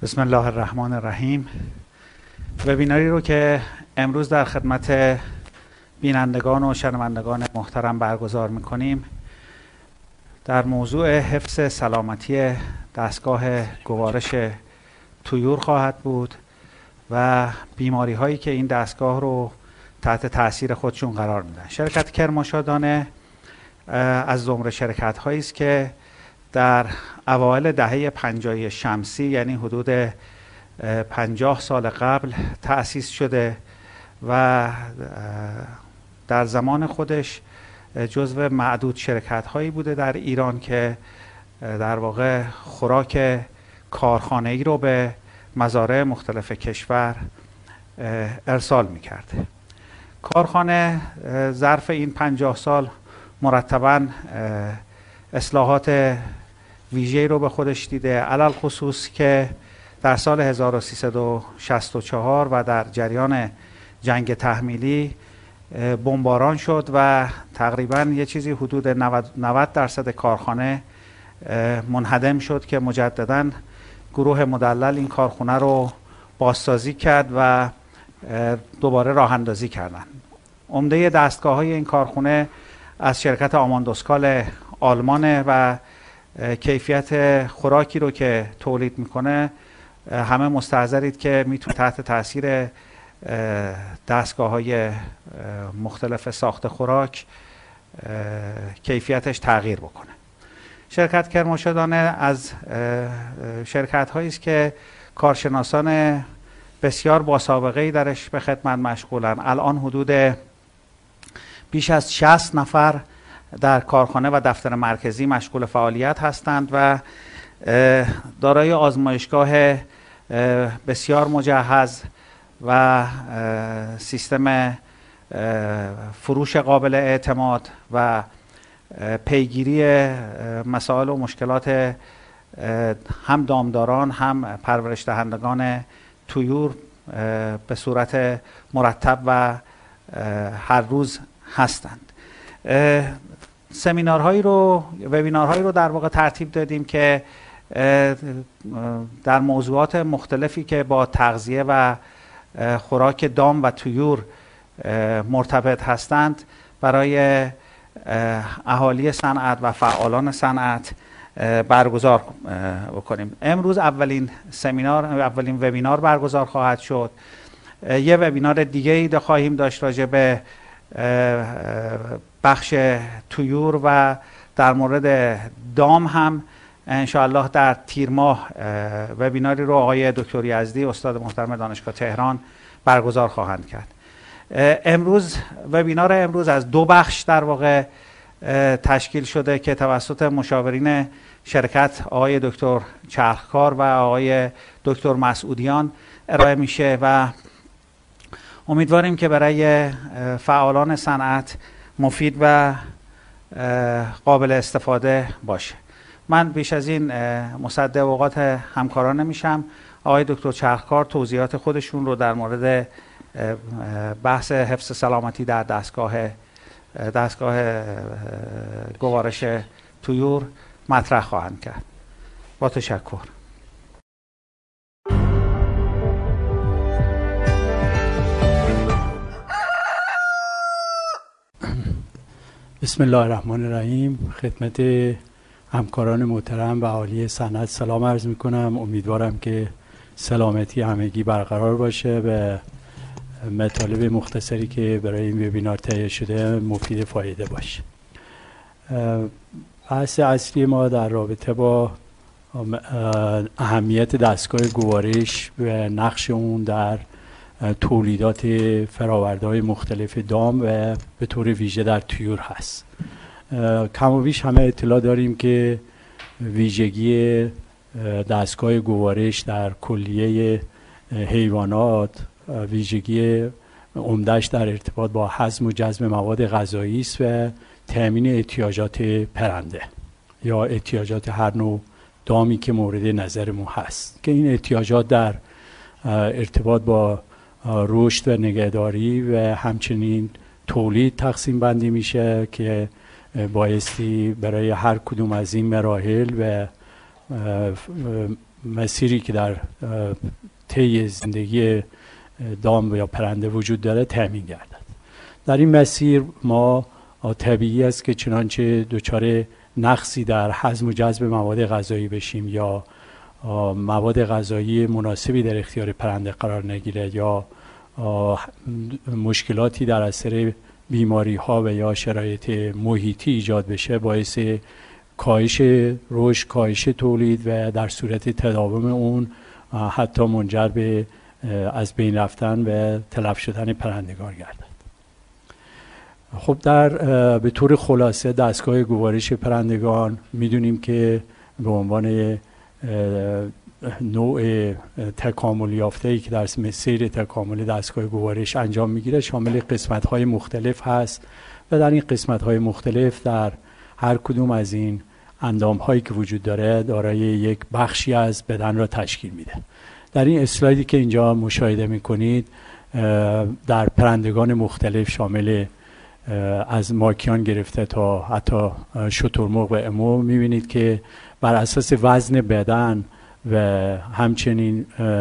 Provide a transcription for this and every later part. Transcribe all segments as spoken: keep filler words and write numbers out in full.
بسم الله الرحمن الرحیم. وبیناری رو که امروز در خدمت بینندگان و شنوندگان محترم برگزار میکنیم در موضوع حفظ سلامتی دستگاه گوارش طیور خواهد بود و بیماری هایی که این دستگاه رو تحت تاثیر خودشون قرار میدن. شرکت کرمانشاه‌دانه از زمره شرکت هایی است که در اوایل دهه پنجاه شمسی، یعنی حدود پنجاه سال قبل تأسیس شده و در زمان خودش جزو معدود شرکت هایی بوده در ایران که در واقع خوراک کارخانه‌ای رو به مزارع مختلف کشور ارسال می‌کرد. کارخانه ظرف این پنجاه سال مرتباً اصلاحات ویژه‌ای رو به خودش دیده، علل خصوص که در سال هزار و سیصد و شصت و چهار و در جریان جنگ تحمیلی بمباران شد و تقریباً یه چیزی حدود نود درصد کارخانه منهدم شد که مجدداً گروه مدلل این کارخانه رو بازسازی کرد و دوباره راه اندازی کردن. عمده دستگاه‌های این کارخانه از شرکت آماندوسکال آلمانه و کیفیت خوراکی رو که تولید میکنه همه مستحضرید که میتونه تحت تاثیر دستگاه‌های مختلف ساخت خوراک کیفیتش تغییر بکنه. شرکت کرمانشاه‌دانه از شرکت هایی است که کارشناسان بسیار با سابقه‌ای درش به خدمت مشغولن. الان حدود بیش از شصت نفر در کارخانه و دفتر مرکزی مشغول فعالیت هستند و دارای آزمایشگاه بسیار مجهز و سیستم فروش قابل اعتماد و پیگیری مسائل و مشکلات هم دامداران هم پرورش دهندگان طیور به صورت مرتب و هر روز هستند. سمینارهایی رو وبینارهایی رو در واقع ترتیب دادیم که در موضوعات مختلفی که با تغذیه و خوراک دام و طیور مرتبط هستند برای اهالی صنعت و فعالان صنعت برگزار بکنیم. امروز اولین سمینار اولین وبینار برگزار خواهد شد. یه وبینار دیگه ای خواهیم داشت راجع به بخش طیور و در مورد دام هم انشاءالله در تیر ماه وبیناری رو آقای دکتر یزدی استاد محترم دانشگاه تهران برگزار خواهند کرد. امروز وبینار امروز از دو بخش در واقع تشکیل شده که توسط مشاورین شرکت آقای دکتر چرخکار و آقای دکتر مسعودیان ارائه میشه و امیدواریم که برای فعالان صنعت مفید و قابل استفاده باشه. من بیش از این مصدق اوقات همکاران نمیشم. آقای دکتر چرخکار توضیحات خودشون رو در مورد بحث حفظ سلامتی در دستگاه دستگاه گوارش طیور مطرح خواهند کرد. با تشکر. بسم الله الرحمن الرحیم. خدمت همکاران محترم و اهالی صنعت سلام عرض میکنم. امیدوارم که سلامتی همگی برقرار باشه و مطالب مختصری که برای این وبینار تهیه شده مفید فایده باشه. بحث اصلی ما در رابطه با اهمیت دستگاه گوارش و نقش اون در تولیدات فرآورده‌های مختلف دام و به طور ویژه در طیور هست. کم و بیش همه اطلاع داریم که ویژگی دستگاه گوارش در کلیه حیوانات ویژگی عمده‌اش در ارتباط با هضم و جذب مواد غذایی است و تامین احتیاجات پرنده یا احتیاجات هر نوع دامی که مورد نظرمون هست که این احتیاجات در ارتباط با رشد و نگهداری و همچنین تولید تقسیم بندی میشه که بایستی برای هر کدوم از این مراحل و مسیری که در طی زندگی دام یا پرنده وجود داره تامین گردد. در این مسیر ما طبیعی است که چنانچه دچار نقصی در هضم و جذب مواد غذایی بشیم یا مواد غذایی مناسبی در اختیار پرنده قرار نگیره یا مشکلاتی در اثر بیماری ها و یا شرایط محیطی ایجاد بشه، باعث کاهش رشد، کاهش تولید و در صورت تداوم اون حتی منجر به از بین رفتن و تلف شدن پرندگان گردد. خب در به طور خلاصه دستگاه گوارش پرندگان میدونیم که به عنوان نوع تکامل یافته‌ای که در سیر تکامل دستگاه گوارش انجام میگیره شامل قسمت‌های مختلف هست و در این قسمت‌های مختلف در هر کدوم از این اندام‌هایی که وجود داره دارای یک بخشی از بدن را تشکیل میده. در این اسلایدی که اینجا مشاهده میکنید در پرندگان مختلف شامل از ماکیان گرفته تا حتی شترمرغ و امو میبینید که بر اساس وزن بدن و همچنین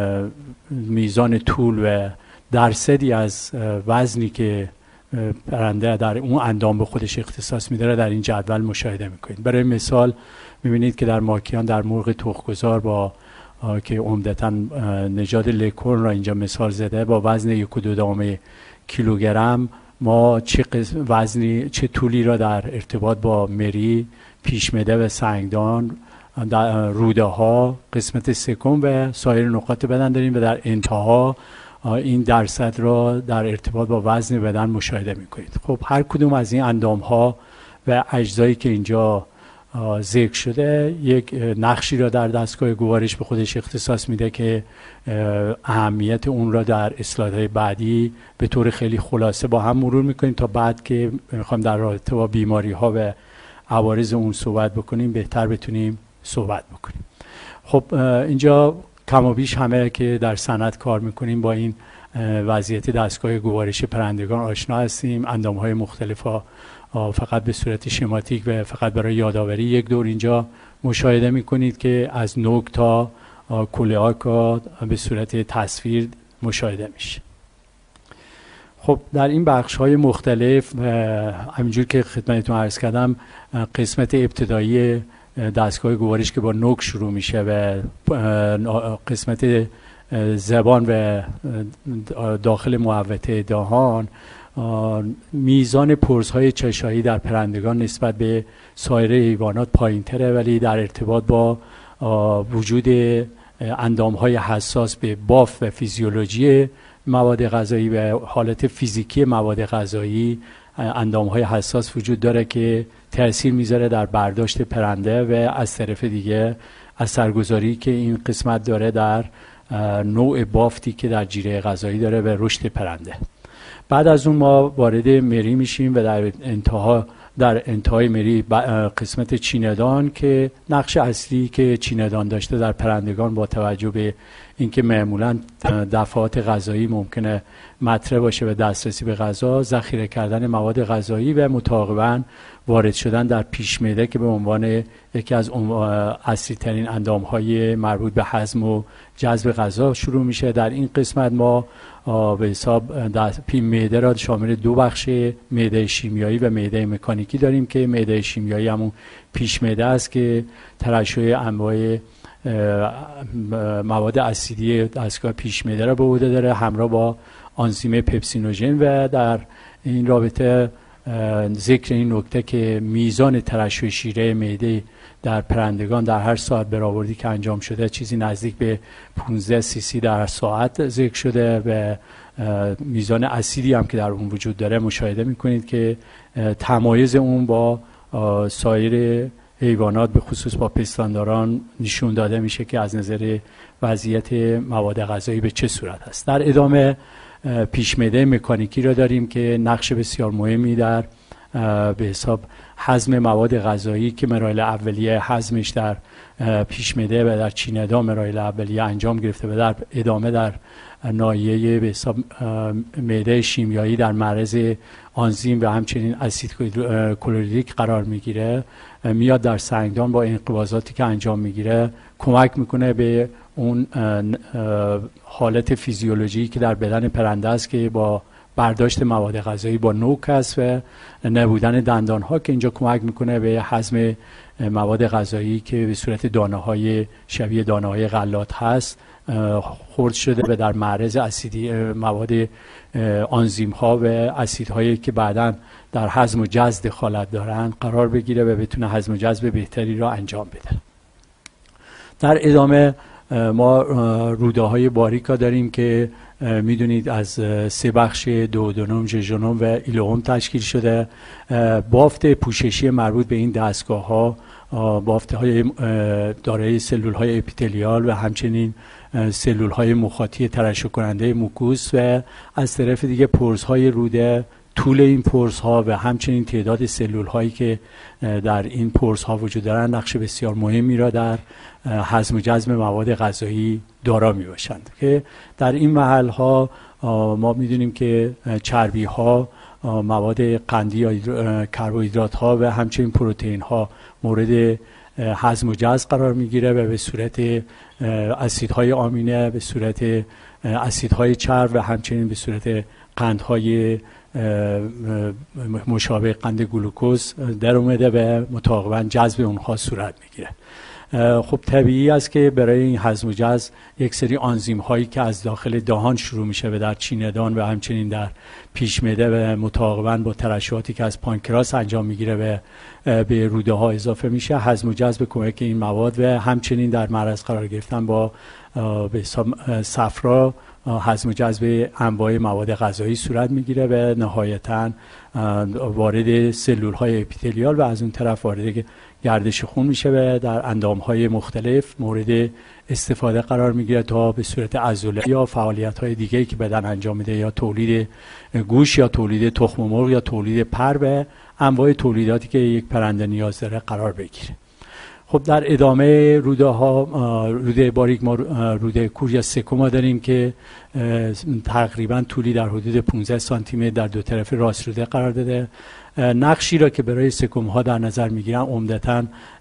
میزان طول و درصدی از وزنی که پرنده در اون اندام به خودش اختصاص میداره در این جدول مشاهده میکنید. برای مثال میبینید که در ماکیان در مرغ تخم‌گذار با که عمدتاً نژاد لکورن را اینجا مثال زده با وزن یک و دو دهم کیلوگرم ما چه وزنی چه طولی را در ارتباط با مری، پیشمده و سنگدان، روده ها، قسمت سکم و سایر نقاط بدن داریم و در انتها این درصد را در ارتباط با وزن بدن مشاهده میکنید. خب هر کدوم از این اندام ها و اجزایی که اینجا ذکر شده یک نقشی را در دستگاه گوارش به خودش اختصاص میده که اهمیت اون را در اسلایدهای بعدی به طور خیلی خلاصه با هم مرور میکنیم تا بعد که میخوایم در رابطه با بیماری ها و عوارض اون صحبت بکنیم بهتر بتونیم صحبت بکنیم. خب اینجا کم و بیش همه که در صنعت کار میکنیم با این وضعیت دستگاه گوارش پرندگان آشنا هستیم. اندامهای مختلف ها فقط به صورت شماتیک و فقط برای یادآوری یک دور اینجا مشاهده میکنید که از نوک تا کلیاکا به صورت تصویر مشاهده میشه. خب در این بخش های مختلف همینجور که خدمتتون عرض کردم قسمت ابتدایی دستگاه گوارش که با نوک شروع میشه و قسمت زبان و داخل محوطه دهان میزان پرزهای چشایی در پرندگان نسبت به سایر حیوانات پایین‌تره ولی در ارتباط با وجود اندام‌های حساس به بافت و فیزیولوژی مواد غذایی و حالت فیزیکی مواد غذایی اندام‌های حساس وجود داره که تأثیر میذاره در برداشت پرنده و از طرف دیگه اثرگذاری که این قسمت داره در نوع بافتی که در جیره غذایی داره و رشد پرنده. بعد از اون ما وارد مری میشیم و در انتها در انتهای مری قسمت چیندان که نقش اصلی که چیندان داشته در پرندگان با توجه به اینکه معمولا دفعات غذایی ممکنه مطرح باشه و دسترسی به غذا، ذخیره کردن مواد غذایی و متعاقباً وارد شدن در پیشمعده که به عنوان یکی از اصلی ترین اندامهای مربوط به هضم و جذب غذا شروع میشه. در این قسمت ما به حساب معده را شامل دو بخش معده شیمیایی و معده مکانیکی داریم که معده شیمیایی همون پیشمعده است که ترشح انواع مواد اسیدی دستگاه پیشمعده را به عهده داره همراه با آنزیم پپسینوژن و در این رابطه ذکر این نکته که میزان ترشح شیره معده در پرندگان در هر ساعت برآوردی که انجام شده چیزی نزدیک به پانزده سی سی در ساعت ذکر شده و میزان اسیدی هم که در اون وجود داره مشاهده میکنید که تمایز اون با سایر حیوانات به خصوص با پستانداران نشون داده میشه که از نظر وضعیت مواد غذایی به چه صورت است. در ادامه پیشمعده مکانیکی را داریم که نقش بسیار مهمی در به حساب هضم مواد غذایی که مراحل اولیه هضمش در پیشمعده و در چیندان مراحل اولیه انجام گرفته و در ادامه در ناحیه به حساب معده شیمیایی در معرض آنزیم و همچنین اسید کلوریدریک قرار میگیره، میاد در سنگدان با انقباضاتی که انجام میگیره کمک میکنه به اون حالت فیزیولوژی که در بدن پرنده است که با برداشت مواد غذایی با نوک است و نبودن دندان ها که اینجا کمک میکنه به هضم مواد غذایی که به صورت دانه های شبیه دانه های غلات هست خرد شده و در معرض اسیدی مواد آنزیم ها و اسیدهایی که بعداً در هضم و جذب دخالت دارن قرار بگیره و بتونه هضم و جذب بهتری را انجام بده. در ادامه ما روده های باریکا داریم که میدونید از سه بخش دوودونم، ژژونوم و ایلوم تشکیل شده. بافت پوششی مربوط به این دستگاه ها بافت های دارای سلول های اپیتلیال و همچنین سلول های مخاطی ترشح کننده موکوس و از طرف دیگه پرز های روده، طول این پرز ها و همچنین تعداد سلول هایی که در این پرز ها وجود دارند نقش بسیار مهمی را در هضم و جذب مواد غذایی دارا می باشند که در این محل ها ما میدونیم که چربی ها، مواد قندی یا کربوهیدرات ها و همچنین پروتئین ها مورد هضم و جذب قرار میگیره و به صورت اسیدهای آمینه، به صورت اسیدهای چرب و همچنین به صورت قندهای مشابه قند گلوکوز در اومده و متعاقباً جذب اونها صورت میگیره. خب طبیعی است که برای این هضم و جذب یک سری آنزیم هایی که از داخل دهان شروع میشه و در چینه‌دان و همچنین در پیش معده و متعاقباً با ترشحاتی که از پانکراس انجام میگیره و به روده ها اضافه میشه هضم و جذب کمک این مواد و همچنین در معرض قرار گرفتن با به حساب صفرا هضم و جذب انواع مواد غذایی صورت میگیره و نهایتاً وارد سلول های اپیتلیال و از اون طرف وارد گردش خون میشه و در اندام های مختلف مورد استفاده قرار میگیره تا به صورت عضله یا فعالیت های دیگه‌ای که بدن انجام میده یا تولید گوشت یا تولید تخم مرغ یا تولید پر و انواع تولیداتی که یک پرنده نیاز داره قرار بگیره. خب در ادامه روده ها، روده باریک ما روده کور یا سکوما داریم که تقریبا طولی در حدود پانزده سانتی متر در دو طرف راست روده قرار داده. نقشی را که برای سکوم ها در نظر میگیرن عمدتاً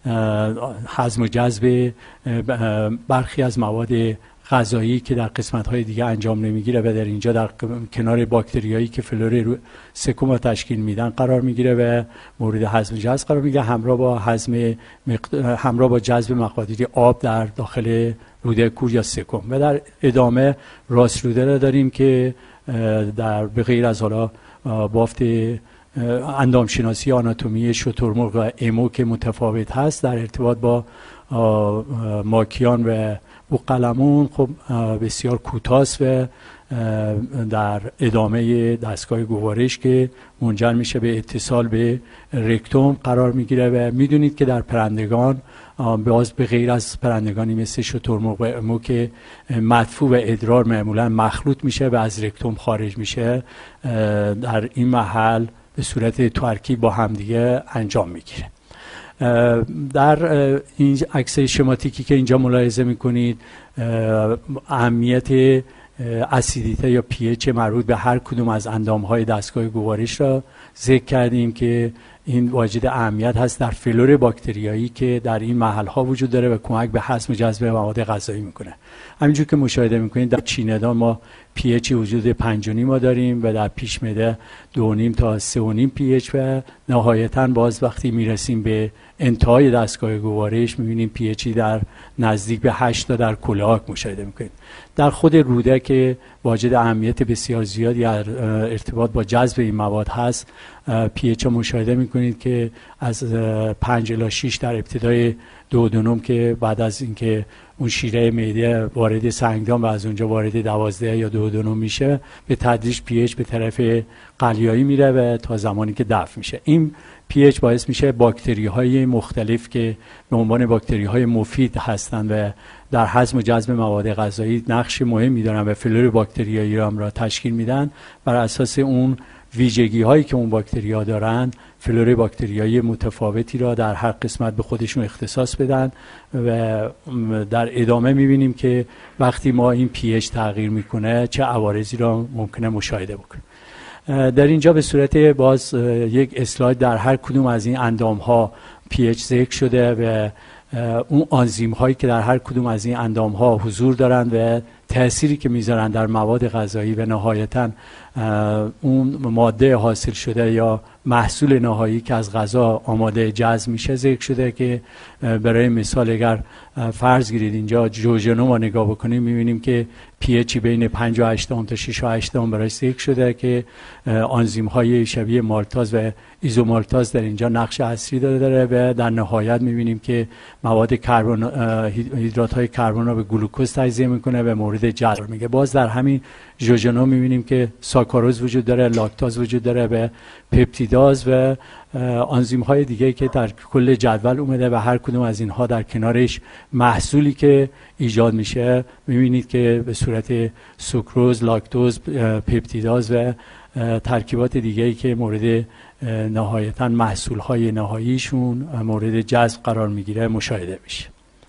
هضم و جذب برخی از مواد غذایی که در قسمت های دیگه انجام نمیگیره و در اینجا در کنار باکتریایی که فلور سکوما تشکیل میدن قرار میگیره و مورد هضم و جذب قرار میگیره همراه با هضم همراه با جذب مقادیر آب در داخل روده کور یا سکوم. و در ادامه راست روده را داریم که در به غیر از حالا بافت اندامشناسی آناتومی شترمرغ و ایمو که متفاوت هست در ارتباط با ماکیان و بوقلمون خب بسیار کوتاست و در ادامه دستگاه گوارش که منجر میشه به اتصال به رکتوم قرار میگیره و میدونید که در پرندگان باز به غیر از پرندگانی مثل شترمرغ و ایمو که مدفوع و ادرار معمولا مخلوط میشه و از رکتوم خارج میشه در این محل به صورت ترکیب با همدیگه انجام میگیره. در این عکس شماتیکی که اینجا ملاحظه میکنید اهمیت اسیدیته یا پی اچ مربوط به هر کدوم از اندامهای دستگاه گوارش را ذکر کردیم که این واجد اهمیت هست در فلور باکتریایی که در این محل ها وجود داره و کمک به هضم و جذب مواد غذایی میکنه. همینجور که مشاهده میکنید در چینه‌دان ما پی اچ حدود پنج و نیم ما داریم و در پیش معده دو و نیم تا سه و نیم پی اچ و نهایتاً باز وقتی میرسیم به انتهای دستگاه گوارش میبینیم پی اچی در نزدیک به هشت تا در کلاهک مشاهده میکنید. در خود روده که واجد اهمیت بسیار زیادی در ارتباط با جذب این مواد هست پی اچ مشاهده میکنید که از پنج الی شش در ابتدای دوودونم که بعد از اینکه اون شیره معده وارد سنگدان و از اونجا وارد دوازده یا دوودونم میشه به تدریج پی اچ به طرف قلیایی میره و تا زمانی که دفع میشه. این پی اچ باعث میشه باکتری های مختلف که به عنوان باکتری های مفید هستند و در هضم و جذب مواد غذایی نقش مهمی دارن و فلور باکتریایی را هم را تشکیل میدن. بر اساس اون ویژگی هایی که اون باکتریا دارن، فلور باکتریایی متفاوتی را در هر قسمت به خودشون اختصاص بدن و در ادامه میبینیم که وقتی ما این پی اچ تغییر میکنه چه عوارضی را ممکنه مشاهده بکنیم. در اینجا به صورت باز یک اسلاید در هر کدوم از این اندام ها پی اچ ذکر شده و اون آنزیم هایی که در هر کدوم از این اندام ها حضور دارند و تأثیری که میذارن در مواد غذایی و نهایتاً اون ماده حاصل شده یا محصول نهایی که از غذا آماده جذب میشه ذکر شده که برای مثال اگر فرض گیرید اینجا جوجنوم رو نگاه بکنیم میبینیم که پی اچی بین پنج و هشت تا شش و هشت برای ذکر شده که آنزیم های شبیه مالتاز و ایزومالتاز در اینجا نقش اصلی داره و در نهایت میبینیم که مواد کربن هیدرات های کربن رو به گلوکوز تجزیه میکنه و مورد جذب میگه. باز در همین ژوژنوم میبینیم که ساکاروز وجود داره، لاکتاز وجود داره و پپتیداز و آنزیم های دیگه که در کل جدول اومده و هر کدوم از اینها در کنارش محصولی که ایجاد میشه میبینید که به صورت سوکروز، لاکتوز، پپتیداز و ترکیبات دیگه‌ای که مورد نهایتاً محصول های نهاییشون مورد جذب قرار میگیره مشاهده میشه.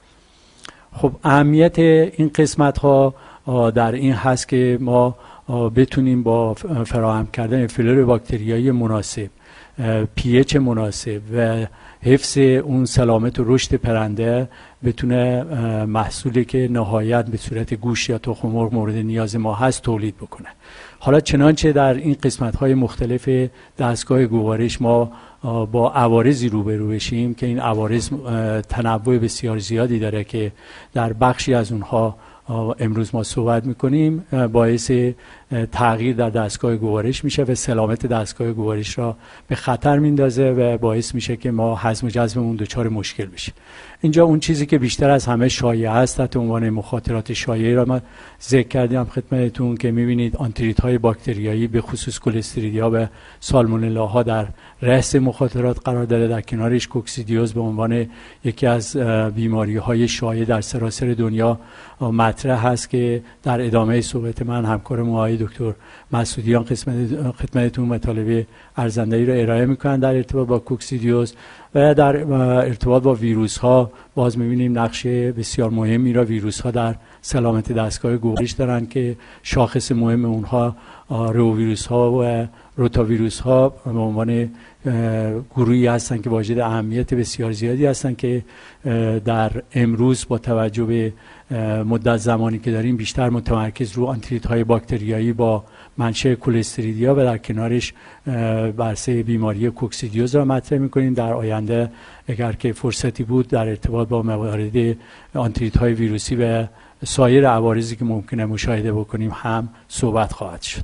خب اهمیت این قسمت ها در این هست که ما بتونیم با فراهم کردن فلور باکتریایی مناسب، پی اچ مناسب و حفظ اون سلامت و رشد پرنده بتونه محصولی که نهایت به صورت گوشت یا تخم مرغ مورد نیاز ما هست تولید بکنه. حالا چنانچه در این قسمت‌های مختلف دستگاه گوارش ما با عوارضی روبرو بشیم که این عوارض تنوع بسیار زیادی داره که در بخشی از اونها امروز ما صحبت میکنیم، باعث تغییر در دستگاه گوارش میشه و سلامت دستگاه گوارش را به خطر میندازه و باعث میشه که ما هضم و جذبمون دچار مشکل بشه. اینجا اون چیزی که بیشتر از همه شایع است تحت عنوان مخاطرات شایعی را من ذکر کردم خدمتتون که میبینید آنتریت های باکتریایی به خصوص کلستریدیا و سالمونلا ها در رأس مخاطرات قرار داره. در کنارش کوکسیدیوز به عنوان یکی از بیماری های شایع در سراسر دنیا مطرح هست که در ادامه صحبت من همکارم آقای دکتر مسعودیان قسمت خدمتتون مطالب ارزنده‌ای را ارائه میکنن در ارتباط با کوکسیدیوز و در ارتباط با ویروس ها. باز میبینیم نقش بسیار مهمی را ویروس ها در سلامت دستگاه گوارش دارن که شاخص مهم اونها رو ویروس ها و روتا ویروس ها به عنوان گروهی هستن که واجد اهمیت بسیار زیادی هستن که در امروز با توجه به مدت زمانی که داریم بیشتر متمرکز رو آنتریت های باکتریایی با منشأ کلستریدیا و در کنارش برسه بیماری کوکسیدیوز را مطرح می‌کنیم. در آینده اگر که فرصتی بود در ارتباط با موارد آنتریت های ویروسی و سایر عوارضی که ممکنه مشاهده بکنیم هم صحبت خواهد شد.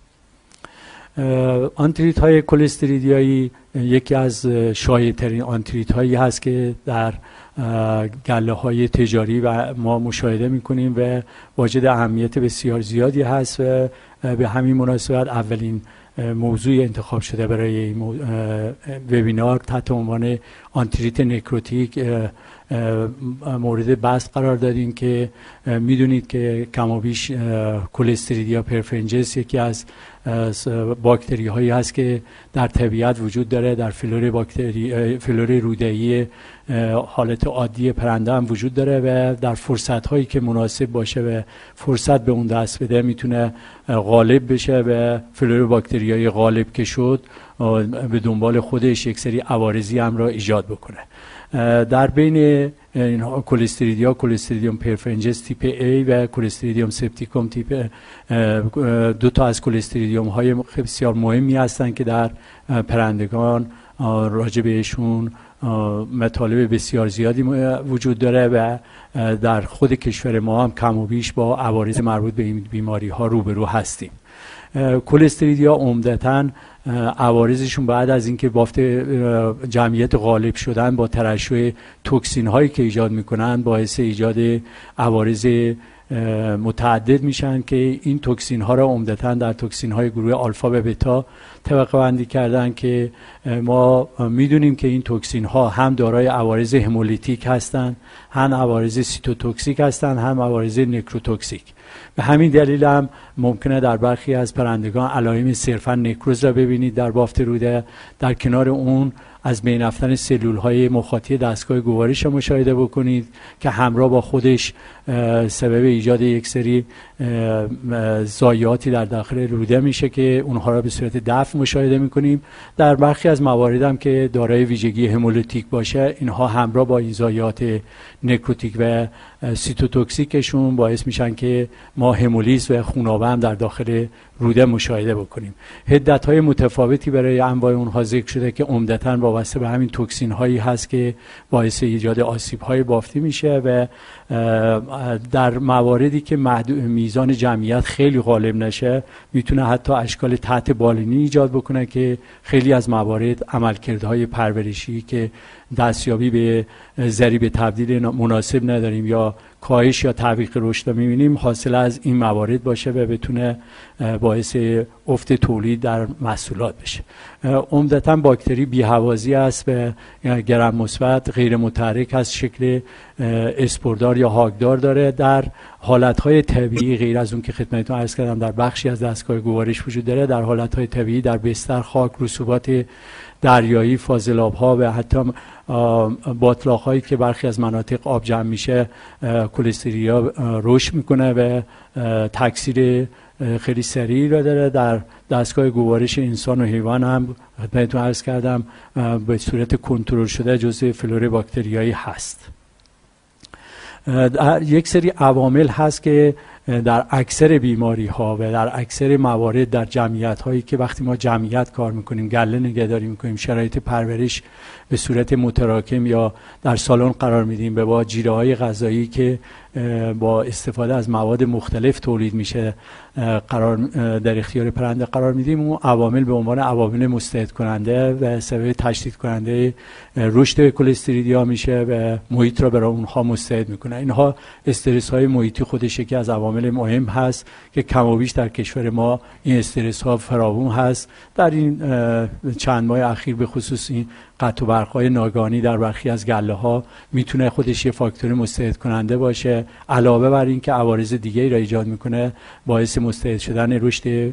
آنتریت های کلستریدیایی یکی از شایع‌ترین آنتریت هایی هست که در گله های تجاری و ما مشاهده میکنیم و واجد اهمیت بسیار زیادی هست و به همین مناسبت اولین موضوع انتخاب شده برای این وبینار تحت عنوان آنتریت نکروتیک مورد بحث قرار دادیم که میدونید که کمابیش کلستریدیا پرفرنجنس یکی از باکتری هایی هست که در طبیعت وجود داره، در فلور باکتری فلور روده‌ای حالت عادی پرنده هم وجود داره و در فرصت هایی که مناسب باشه و فرصت به اون دست بده میتونه غالب بشه و فلور باکتریای غالب که شد به دنبال خودش یک سری عوارضی هم را ایجاد بکنه. در بین اینها کلستریدیا، کلستریدیوم پرفرنجنس تیپ A و کلستریدیوم سپتیکوم تیپ دو تا از کلستریدیوم های بسیار مهمی هستند که در پرندگان راجع بهشون مطالب بسیار زیادی وجود داره و در خود کشور ما هم کم و بیش با عوارض مربوط به این بیماری ها روبرو هستیم. کلستریدیا عمدتاً عوارضشون بعد از اینکه بافت جمعیت غالب شدن با ترشح توکسین هایی که ایجاد میکنن باعث ایجاد عوارض متعدد میشن که این توکسین ها را عمدتاً در توکسین های گروه آلفا و بتا طبقه بندی کردن که ما میدونیم که این توکسین ها هم دارای عوارض همولیتیک هستند، هم عوارض سیتوتوکسیک هستند، هم عوارض نکروتوکسیک. به همین دلیل هم ممکنه در برخی از پرندگان علائم صرفا نکروز را ببینید در بافت روده. در کنار اون از بین رفتن سلول های مخاطی دستگاه گوارش را مشاهده بکنید که همراه با خودش سبب ایجاد یک سری ضایعاتی در داخل روده میشه که اونها را به صورت دفع مشاهده میکنیم. در برخی از موارد هم که دارای ویژگی همولیتیک باشه، اینها همراه با این ضایعات نکروتیک و سیتوتوکسیکشون باعث میشن که ما همولیز و خونابه هم در داخل روده مشاهده بکنیم. حدت‌های متفاوتی برای انواع اونها ذکر شده که عمدتاً وابسته به همین توکسین هایی هست که باعث ایجاد آسیب‌های بافتی میشه و در مواردی که میزان جمعیت خیلی غالب نشه میتونه حتی اشکال تحت بالینی ایجاد بکنه که خیلی از موارد عملکردهای پرورشی که دستیابی به ضریب تبدیل مناسب نداریم یا کاهش یا تعویق رشد رو می‌بینیم حاصل از این موارد باشه و بتونه باعث افت تولید در محصولات بشه. عمدتاً باکتری بی‌هوازی است و گرم مثبت غیر متحرک از شکل اسپوردار یا هاگدار داره. در حالتهای طبیعی غیر از اون که خدمتتون عرض کردم در بخشی از دستگاه گوارش وجود داره، در حالتهای طبیعی در بستر، خاک، رسوبات دریایی، فاضلاب‌ها و حتی باتلاق‌هایی که برخی از مناطق آب جمع میشه کلستریا رشد میکنه و تکثیر خیلی سریعی را داره. در دستگاه گوارش انسان و حیوان هم خدمتتون عرض کردم به صورت کنترل شده جزء فلور باکتریایی هست. یک سری عوامل هست که در اکثر بیماری ها و در اکثر موارد در جمعیت هایی که وقتی ما جمعیت کار میکنیم، گله نگهداری میکنیم، شرایط پرورش به صورت متراکم یا در سالن قرار میدیم، به با جیره های غذایی که با استفاده از مواد مختلف تولید میشه قرار در اختیار پرنده قرار میدیم، اون عوامل به عنوان عوامل مستعد کننده و سبب تشدید کننده رشد کلستریدیا میشه و محیط را برای اونها مستعد میکنه. اینها استرس های محیطی خودش یکی از عوامل مهم هست که کم و بیش در کشور ما این استرس ها فراوان هست. در این چند ماه اخیر به خصوص این قطع و برق‌های ناگهانی در برخی از گله ها میتونه خودش یه فاکتور مستعد کننده باشه، علاوه بر این که عوارض دیگه‌ای را ایجاد میکنه باعث مستعد شدن رشد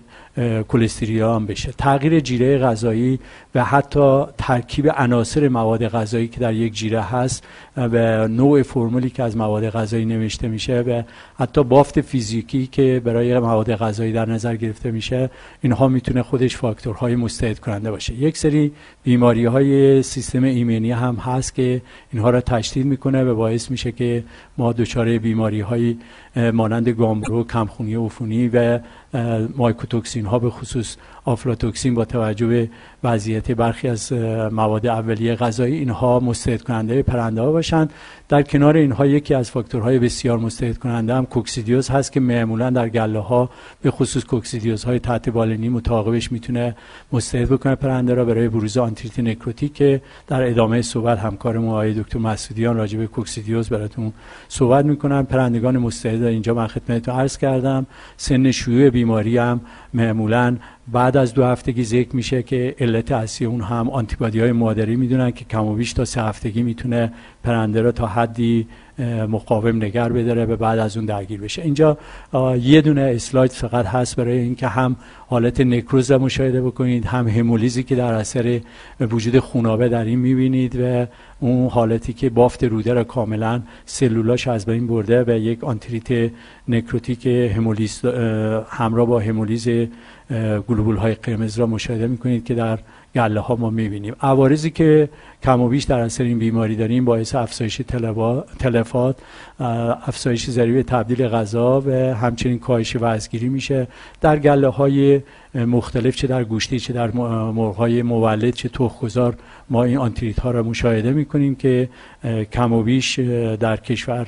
کلستریا هم بشه. تغییر جیره غذایی و حتی ترکیب عناصر مواد غذایی که در یک جیره هست و نوع فرمولی که از مواد غذایی نوشته میشه و حتی بافت فیزیکی که برای مواد غذایی در نظر گرفته میشه، اینها میتونه خودش فاکتورهای مستعد کننده باشه. یک سری بیماری‌های سیستم ایمنی هم هست که اینها را تشدید میکنه و باعث میشه که ما دچار بیماری‌های مانند گامبرو، کمخونی عفونی و مایکوتوکسین ها به خصوص آفلاتوکسین با توجه به وضعیت برخی از مواد اولیه غذایی اینها مستعد کننده پرنده ها باشند. در کنار اینها یکی از فاکتورهای بسیار مستعد کننده هم کوکسیدیوز هست که معمولا در گله ها به خصوص کوکسیدیوز های تحت بالینی متعاقبش میتونه مستعد بکنه پرنده را برای بروز آنتریت نکروتیک که در ادامه صحبت همکارم آقای دکتر مسعودیان راجع به کوکسیدیوز براتون صحبت میکنن. پرندگان مستعد اینجا من خدمتتون عرض کردم. سن شیوع بیماری هم معمولا بعد از دو هفتگی ذکر میشه که علت اصلی اون هم آنتیبادی های مادری میدونن که کم و بیش تا سه هفتگی میتونه پرنده را تا حدی مقاوم نگر بداره و بعد از اون درگیر بشه. اینجا یه دونه اسلاید فقط هست برای اینکه هم حالت نکروز را مشاهده بکنید، هم همولیزی که در اثر وجود خونابه در این میبینید و اون حالتی که بافت روده را کاملا سلولاش از بین برده و یک آنتریت نکروتیک همولیز همراه با همولیز گلوبول های قرمز را مشاهده میکنید که در گله ها ما میبینیم. عوارضی که کم و بیش در اثر این بیماری داریم باعث افزایش تلفات، افزایش ضریب تبدیل غذا و همچنین کاهش وزنگیری میشه. در گله های مختلف، چه در گوشتی چه در مرغ‌های مولد چه تخم‌گذار، ما این آنتریت ها را مشاهده می‌کنیم که کم و بیش در کشور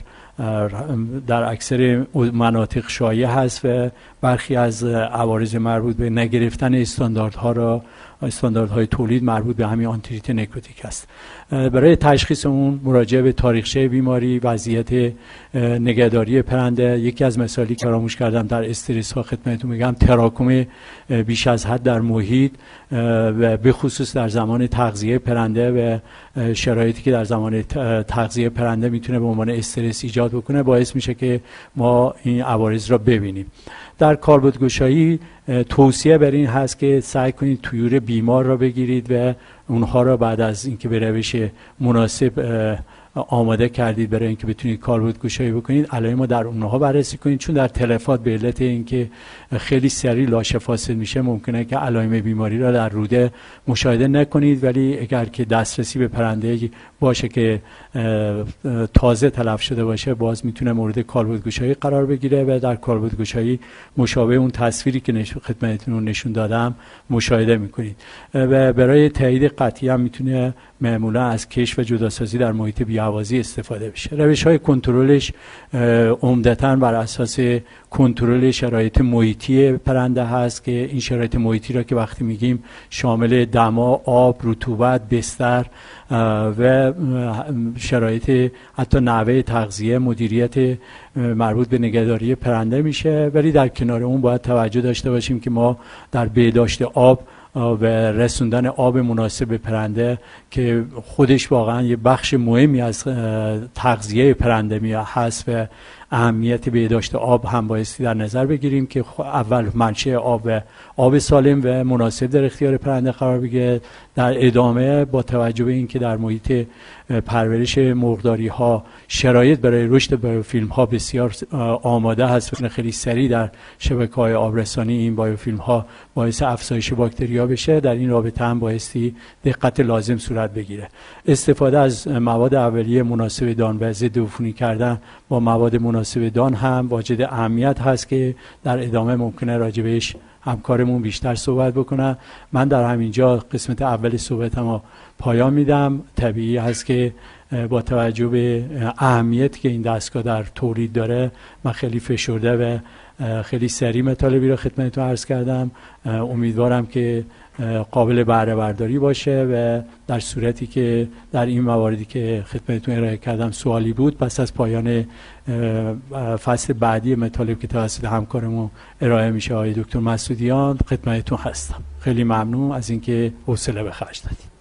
در اکثر مناطق شایع هست و برخی از عوارض مربوط به نگرفتن استانداردها را استانداردهای تولید مربوط به همین آنتریت نکروتیک است. برای تشخیص اون مراجعه به تاریخچه بیماری، وضعیت نگهداری پرنده، یکی از مسائلی که فراموش کردم در استرس ها خدمتتون میگم تراکم بیش از حد در محیط و به خصوص در زمان تغذیه پرنده و شرایطی که در زمان تغذیه پرنده میتونه به عنوان استرس ایجاد بکنه باعث میشه که ما این عوارض را ببینیم. در کالبدگشایی توصیه بر این هست که سعی کنید طیور بیمار را بگیرید و اونها را بعد از اینکه به روش مناسب آماده کردید برای اینکه بتونید کالبدگشایی بکنید علائم ما در اونها بررسی کنید، چون در تلفات به علت اینکه خیلی سریع لاشه فاسد میشه ممکنه که علائم بیماری را در روده مشاهده نکنید، ولی اگر که دسترسی به پرنده باشه که تازه تلف شده باشه باز میتونه مورد کالبدگشایی قرار بگیره و در کالبدگشایی مشابه اون تصویری که خدمتتون نشون دادم مشاهده میکنید و برای تایید قطعی هم میتونه معمولا از کشف و جداسازی در محیط بی‌هوازی استفاده بشه. روش‌های کنترلش عمدتاً بر اساس کنترل شرایط محیطی پرنده هست که این شرایط محیطی را که وقتی میگیم شامل دما، آب، رطوبت، بستر و شرایط حتی نحوه تغذیه، مدیریت مربوط به نگهداری پرنده میشه، ولی در کنار اون باید توجه داشته باشیم که ما در بهداشت آب و رسوندن آب مناسب به پرنده که خودش واقعا یه بخش مهمی از تغذیه پرنده می هست و اهمیت بهداشت آب هم بایستی در نظر بگیریم که اول منشأ آب و آب سالم و مناسب در اختیار پرنده قرار بگیره. در ادامه با توجه به اینکه در محیط پرورش مرغداری ها شرایط برای رشد بایوفیلم ها بسیار آماده هست و خیلی سریع در شبکه های آبرسانی این بایوفیلم ها باعث افزایش باکتریا بشه، در این رابطه هم بایستی دقت لازم صورت بگیره. استفاده از مواد اولیه مناسب دان و ضد عفونی کردن با مواد مناسب دان هم واجد اهمیت هست که در ادامه ممکنه راجبش همکارمون بیشتر صحبت بکنن. من در همینجا قسمت اول صحبتم پایان میدم. طبیعی هست که با توجه به اهمیتی که این دستگاه در تولید داره من خیلی فشرده و خیلی سریع مطالبی رو خدمتتون عرض کردم. امیدوارم که قابل بهره برداری باشه و در صورتی که در این مواردی که خدمتتون ارائه کردم سوالی بود پس از پایان فصل بعدی مطالب که توسط همکارمون ارائه میشه آقای دکتر مسعودیان خدمتتون هستم. خیلی ممنون از اینکه حوصله به خرج دادید.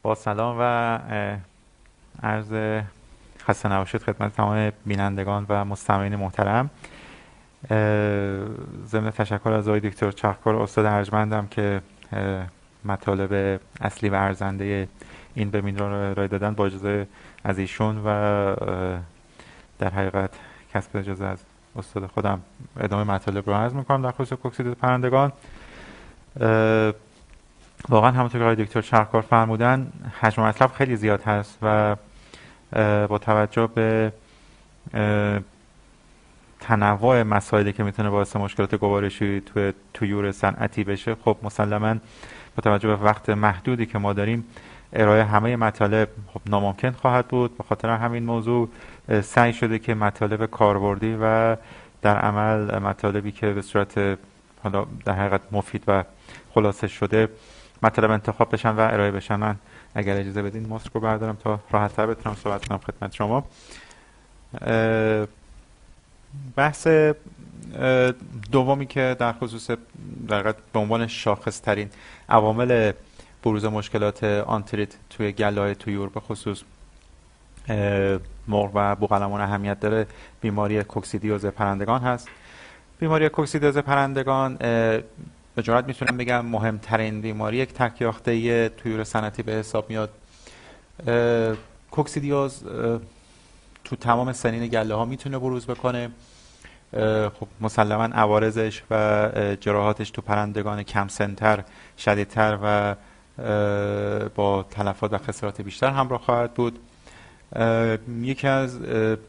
با سلام و عرض خسته نباشید خدمت تمام بینندگان و مستمعین محترم. ضمن تشکر از آقای دکتر چرخکار استاد ارجمندم که مطالب اصلی و ارزنده این وبینار را ارائه دادن، با اجازه از ایشون و در حقیقت کسب اجازه از استاد خودم ادامه مطالب رو عرض میکنم در خصوص کوکسیدیوز پرندگان. واقعا همونطور که آقای دکتر چرخکار فرمودن حجم مطلب خیلی زیاد هست و با توجه به تنوع مسائلی که میتونه باعث مشکلات گوارشی توی طیور صنعتی بشه، خب مسلماً با توجه به وقت محدودی که ما داریم ارائه همه مطالب خب ناممکن خواهد بود. به خاطر همین موضوع سعی شده که مطالب کاربردی و در عمل مطالبی که به صورت حالا در حقیقت مفید و خلاصه شده مطالب انتخاب بشن و ارائه بشن. من اگر اجازه بدین ماسک رو بردارم تا راحت تر بتونم صحبت کنم خدمت شما. بحث دومی که در خصوص در حقیقت به عنوان شاخص ترین عوامل بروز مشکلات آنتریت توی گله‌های طیور به خصوص مرغ و بوقلمون اهمیت داره، بیماری کوکسیدیوز پرندگان هست. بیماری کوکسیدیوز پرندگان به جرات میتونم بگم مهمترین بیماری یک تکیاخته طیور صنعتی به حساب میاد. کوکسیدیوز تو تمام سنین گله ها میتونه بروز بکنه. خب مسلما عوارضش و جراحاتش تو پرندگان کم سنتر، شدیدتر و با تلفات و خسارات بیشتر همراه خواهد بود. یکی از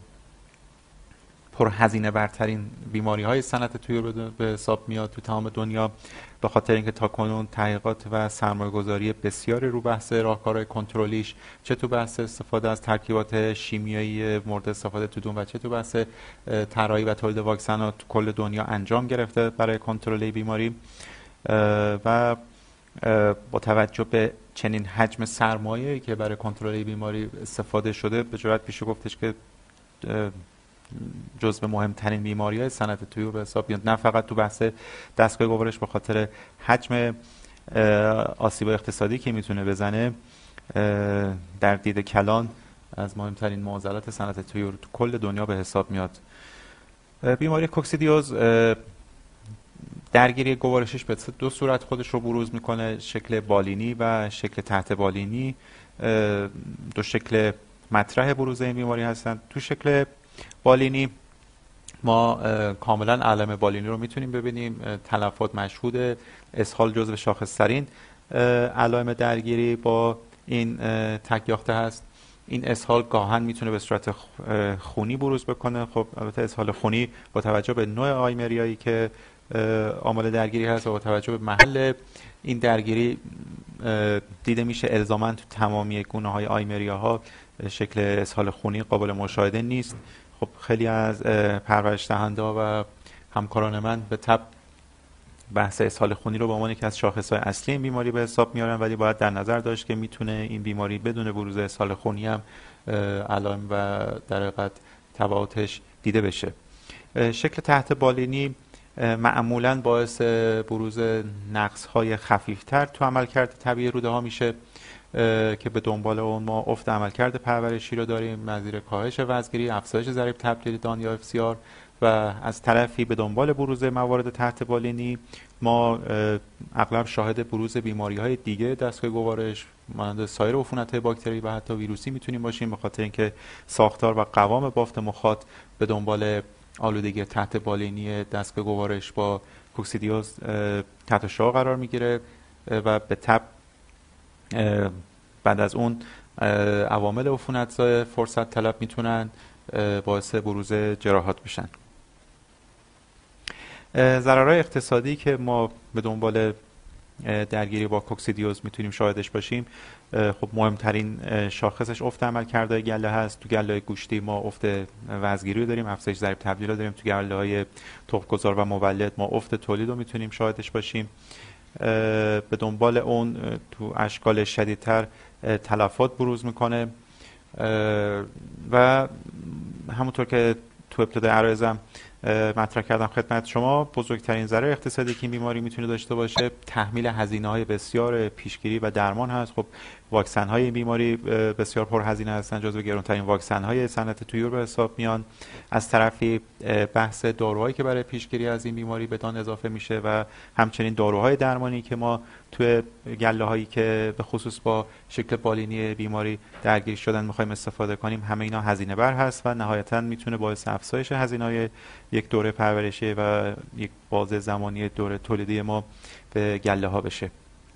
پرهزینه برترین بیماری های صنعت طیور به حساب میاد تو تمام دنیا، به خاطر اینکه تاکنون تحقیقات و سرمایه گذاری بسیاری رو بحث راهکارهای کنترلیش، چه تو بحث استفاده از ترکیبات شیمیایی مورد استفاده تو دون و چه تو بحث طراحی و تولید واکسن تو کل دنیا انجام گرفته برای کنترل بیماری. و با توجه به چنین حجم سرمایه‌ای که برای کنترل بیماری استفاده شده، به جرات میشه گفتش که جزو مهمترین بیماری‌های صنعت طیور به حساب میاد، نه فقط تو بحث دستگاه گوارش به خاطر حجم آسیب اقتصادی که میتونه بزنه، در دید کلان از مهمترین معضلات صنعت طیور تو کل دنیا به حساب میاد. بیماری کوکسیدیوز درگیری گوارشش به دو صورت خودش رو بروز میکنه، شکل بالینی و شکل تحت بالینی. دو شکل مطرح بروز این بیماری هستند. تو شکل بالینی ما کاملا علائم بالینی رو میتونیم ببینیم، تلفات مشهوده، اسهال جزو شاخص‌ترین علائم درگیری با این تکیاخته هست. این اسهال گاهن میتونه به صورت خونی بروز بکنه. خب البته اسهال خونی با توجه به نوع آیمریایی که عامل درگیری هست و با توجه به محل این درگیری دیده میشه الزاماً تو تمامی گونه‌های آیمریاها شکل اسهال خونی قابل مشاهده نیست. خب خیلی از پرورش دهنده و همکاران من به تبع بحث اسهال خونی رو به عنوان یکی از شاخص‌های اصلی این بیماری به حساب میارن، ولی باید در نظر داشت که میتونه این بیماری بدون بروز اسهال خونی هم علائم و در حقیقت تبعاتش دیده بشه. شکل تحت بالینی معمولاً باعث بروز نقص‌های خفیفتر تو عملکرد طبیعی روده ها میشه که به دنبال اون ما افت عملکرد پرورشی رو داریم، نظیر کاهش وزنگیری، افزایش ضریب تبدیل دان یا اف سی آر، و از طرفی به دنبال بروز موارد تحت بالینی ما اغلب شاهد بروز بیماری‌های دیگه دستگاه گوارش مانند سایر عفونت‌های باکتری و حتی ویروسی میتونیم باشیم، به خاطر اینکه ساختار و قوام بافت مخاط به دنبال آلودگی تحت بالینی دستگاه گوارش با کوکسیدیوز تحت شعاع قرار میگیره و به تبع بعد از اون عوامل عفونت‌زا فرصت طلب میتونن باعث بروز جراحات بشن. ضررهای اقتصادی که ما به دنبال درگیری با کوکسیدیوز میتونیم شاهدش باشیم، خب مهمترین شاخصش افت عملکردهای گله هست. تو گله گوشتی ما افت وزنگیری رو داریم، افزایش ضریب تبدیل رو داریم. تو گله های تخم‌گذار و مولد ما افت تولید رو میتونیم شاهدش باشیم. به دنبال اون تو اشکال شدیدتر تلفات بروز میکنه و همونطور که تو ابتدای عرایزم مطرح کردم خدمت شما، بزرگترین ضرر اقتصادی که این بیماری میتونه داشته باشه تحمیل هزینه‌های بسیار پیشگیری و درمان هست. خب واکسن‌های این بیماری بسیار پرهزینه هستن، جزو گرانترین واکسن‌های صنعت طیور به حساب میان. از طرفی بحث داروهایی که برای پیشگیری از این بیماری بدان اضافه میشه و همچنین داروهای درمانی که ما توی گله‌هایی که به خصوص با شکل بالینی بیماری درگیر شدن می‌خوایم استفاده کنیم، همه اینا هزینه بر هست و نهایتاً میتونه باعث افزایش هزینه‌های یک دوره پرورشی و یک بازه زمانی دوره تولیدی ما به گله‌ها بشه.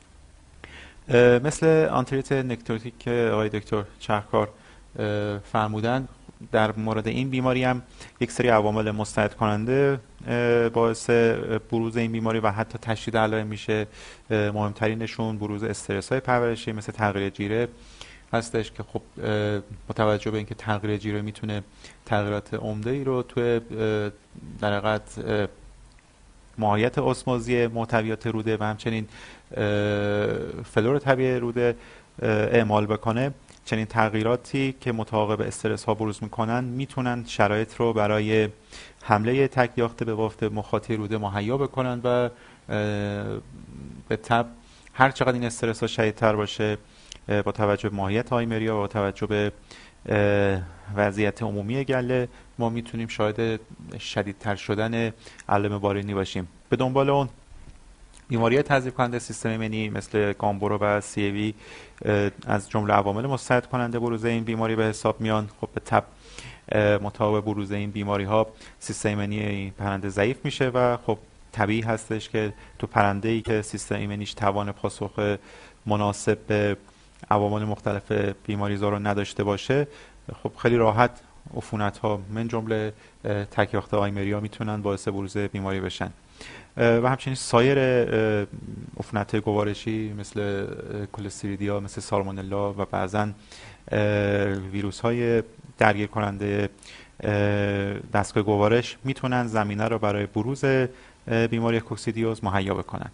مثل آنتریت نکروتیک که آقای دکتر چرخکار فرمودن، در مورد این بیماری هم یک سری عوامل مستعد کننده باعث بروز این بیماری و حتی تشدید علائم میشه. مهمترینشون بروز استرس های پرورشی مثل تغییر جیره هستش که خب با توجه به اینکه تغییر جیره میتونه تغییرات عمده ای رو توی در حقیقت ماهیت اسموزی محتویات روده و همچنین فلور طبیعی روده اعمال بکنه، چنین تغییراتی که متعاقب استرس ها بروز میکنن میتونن شرایط رو برای حمله تک یاخته به بافت مخاطی روده مهیا بکنن و به تبع هر چقدر این استرس ها شدیدتر باشه با توجه به ماهیت آیمریا و با توجه به وضعیت عمومی گله ما میتونیم شاهد شدیدتر شدن علائم بالینی باشیم. به دنبال اون بیماری تضعیف کننده سیستم ایمنی مثل گامبورو و سی ای وی از جمله عوامل مساعد کننده بروز این بیماری به حساب میان. خب به تبع مطابق بروز این بیماری ها سیستم ایمنی این پرنده ضعیف میشه و خب طبیعی هستش که تو پرنده ای که سیستم ایمنیش توان پاسخ مناسب به عوامل مختلف بیماریزا رو نداشته باشه، خب خیلی راحت عفونت ها من جمله تک یاخته آیمریا میتونن باعث بروز بیماری بشن و همچنین سایر عفونت‌های گوارشی مثل کلستریدیا، مثل سالمونلا و بعضاً ویروس‌های درگیر کننده دستگاه گوارش میتونن زمینه رو برای بروز بیماری کوکسیدیوز مهیا بکنن.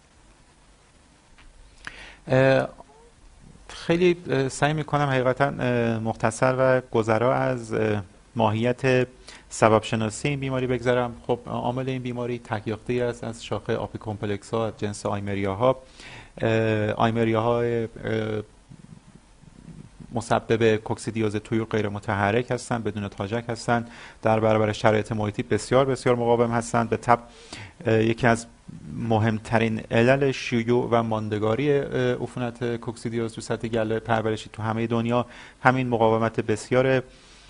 خیلی سعی میکنم حقیقتا مختصر و گذرا از ماهیت سبب شناسی این بیماری بگذارم. خب عامل این بیماری تک یافته‌ای است از شاخه آپی کمپلکس ها از جنس آیمریا ها. آیمریا های مسبب کوکسیدیوز طیور غیر متحرک هستند، بدون تاجک هستند، در برابر شرایط محیطی بسیار بسیار مقاوم هستند. به تبع یکی از مهمترین علل شیوع و ماندگاری عفونت کوکسیدیوز تو سطح گله پرورشی تو همه دنیا همین مقاومت بسیار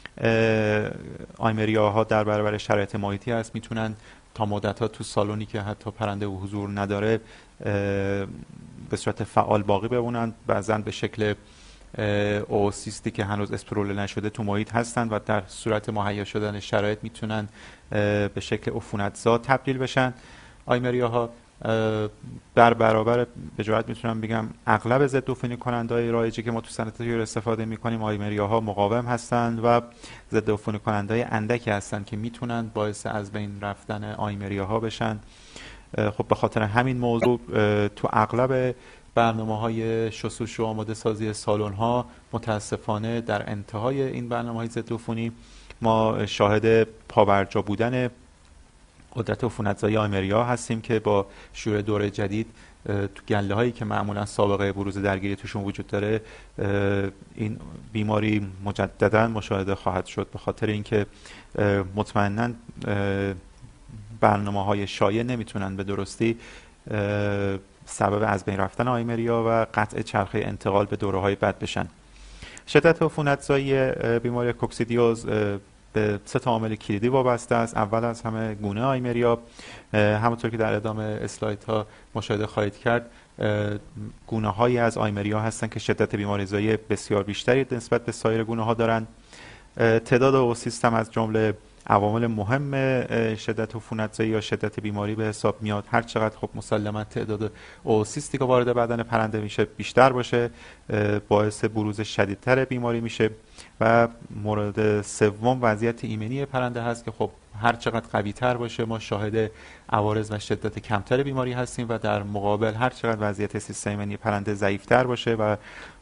آیمریا ها در برابر شرایط محیطی هست. میتونن تا مدت ها تو سالونی که حتی پرنده و حضور نداره به صورت فعال باقی بمونن، بعضن به شکل اوسیستی که هنوز اسپرول نشده تو محیط هستن و در صورت مهیا شدن شرایط میتونن به شکل عفونت‌زا تبدیل بشن. آیمریا ها در برابر به جرات میتونم بگم اغلب ضد عفونی کننده‌های رایجی که ما تو صنعت طیور استفاده میکنیم، آیمریا ها مقاوم هستند و ضد عفونی کننده‌های اندکی هستند که میتونن باعث از بین رفتن آیمریا ها بشن. خب به خاطر همین موضوع تو اغلب برنامه‌های شستشو و آماده سازی سالن ها متاسفانه در انتهای این برنامه‌های ضد عفونی ما شاهد پابرجا بودن قدرت عفونت‌زایی آیمریا هستیم که با شروع دوره جدید تو گله هایی که معمولا سابقه بروز درگیری توشون وجود داره این بیماری مجددا مشاهده خواهد شد، به خاطر اینکه مطمئنا برنامه‌های شایع نمیتونن به درستی سبب از بین رفتن آیمریا و قطع چرخه انتقال به دوره‌های بد بشن. شدت عفونت‌زایی بیماری کوکسیدیوز به سه تا عامل کلیدی وابسته است. اول از همه گونه آیمریا، همونطور که در ادامه اسلایدها مشاهده خواهید کرد گونه هایی از آیمریا هستند که شدت بیماریزایی بسیار بیشتری نسبت به سایر گونه ها دارند. تعداد اوسیست هم از جمله عوامل مهم شدت عفونت‌زایی یا شدت بیماری به حساب میاد. هر چقدر خب مسلما تعداد اوسیستی که وارد بدن پرنده میشه بیشتر باشه باعث بروز شدیدتر بیماری میشه. و مورد سوم وضعیت ایمنی پرنده هست که خب هر چقدر قوی تر باشه ما شاهد عوارض و شدت کمتر بیماری هستیم و در مقابل هر چقدر وضعیت سیستم ایمنی پرنده ضعیفتر باشه و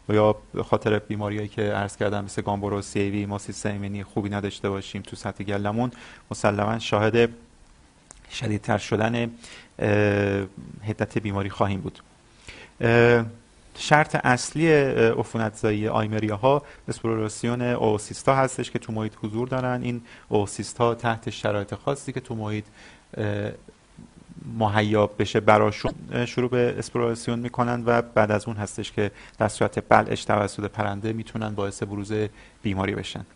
و یا به خاطر بیماریایی که عرض کردم مثل گامبورو سی ای وی ما سیستم ایمنی خوبی نداشته باشیم تو سطح گلمون، مسلما شاهد شدیدتر شدن حدت بیماری خواهیم بود. شرط اصلی عفونت‌زایی آیمریاها اسپلوراسیون اوسیستا هستش که تو محیط حضور دارن. این اوسیستا تحت شرایط خاصی که تو محیط مهیا بشه براشون شروع به اسپلوراسیون میکنن و بعد از اون هستش که در صورت بلعش توسط پرنده میتونن باعث بروز بیماری بشن.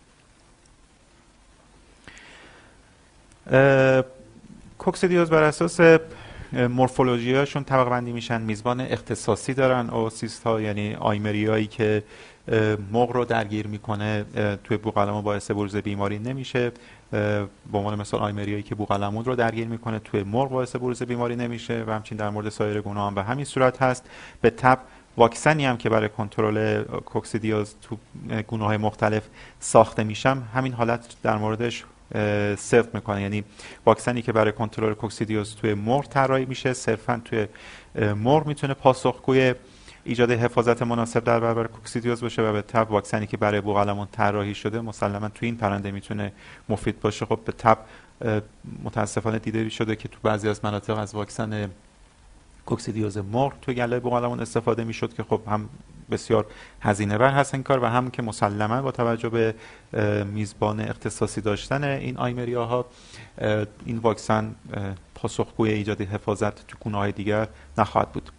کوکسیدیوز بر اساس مورفولوژی هاشون طبقه بندی میشن. میزبان اختصاصی دارن اوسیست ها، یعنی آیمریایی که مغ رو درگیر میکنه توی بوقلمون باعث بروز بیماری نمیشه. به عنوان مثال آیمریایی که بوقلمون رو درگیر میکنه توی مغ باعث بروز بیماری نمیشه و همچنین در مورد سایر گونه هم به همین صورت هست. به تبع واکسنی هم که برای کنترل کوکسیدیوز تو گونه های مختلف ساخته میشن همین حالت در موردش صرف میکنه، یعنی واکسنی که برای کنترل کوکسیدیوز توی مرغ طراحی میشه صرفا توی مرغ میتونه پاسخگوی ایجاد حفاظت مناسب در برابر کوکسیدیوز باشه و به تبع واکسنی که برای بوقلمون طراحی شده مسلما توی این پرنده میتونه مفید باشه. خب به تبع متاسفانه دیده شده که تو بعضی از مناطق از واکسن کوکسیدیوز مرغ توی گله بوقلمون استفاده میشد که خب هم بسیار هزینه بر هست این کار و هم که مسلما با توجه به میزبان اختصاصی داشتن این آیمریاها این واکسن پاسخگوی ایجاد حفاظت تو گونه‌های دیگر نخواهد بود.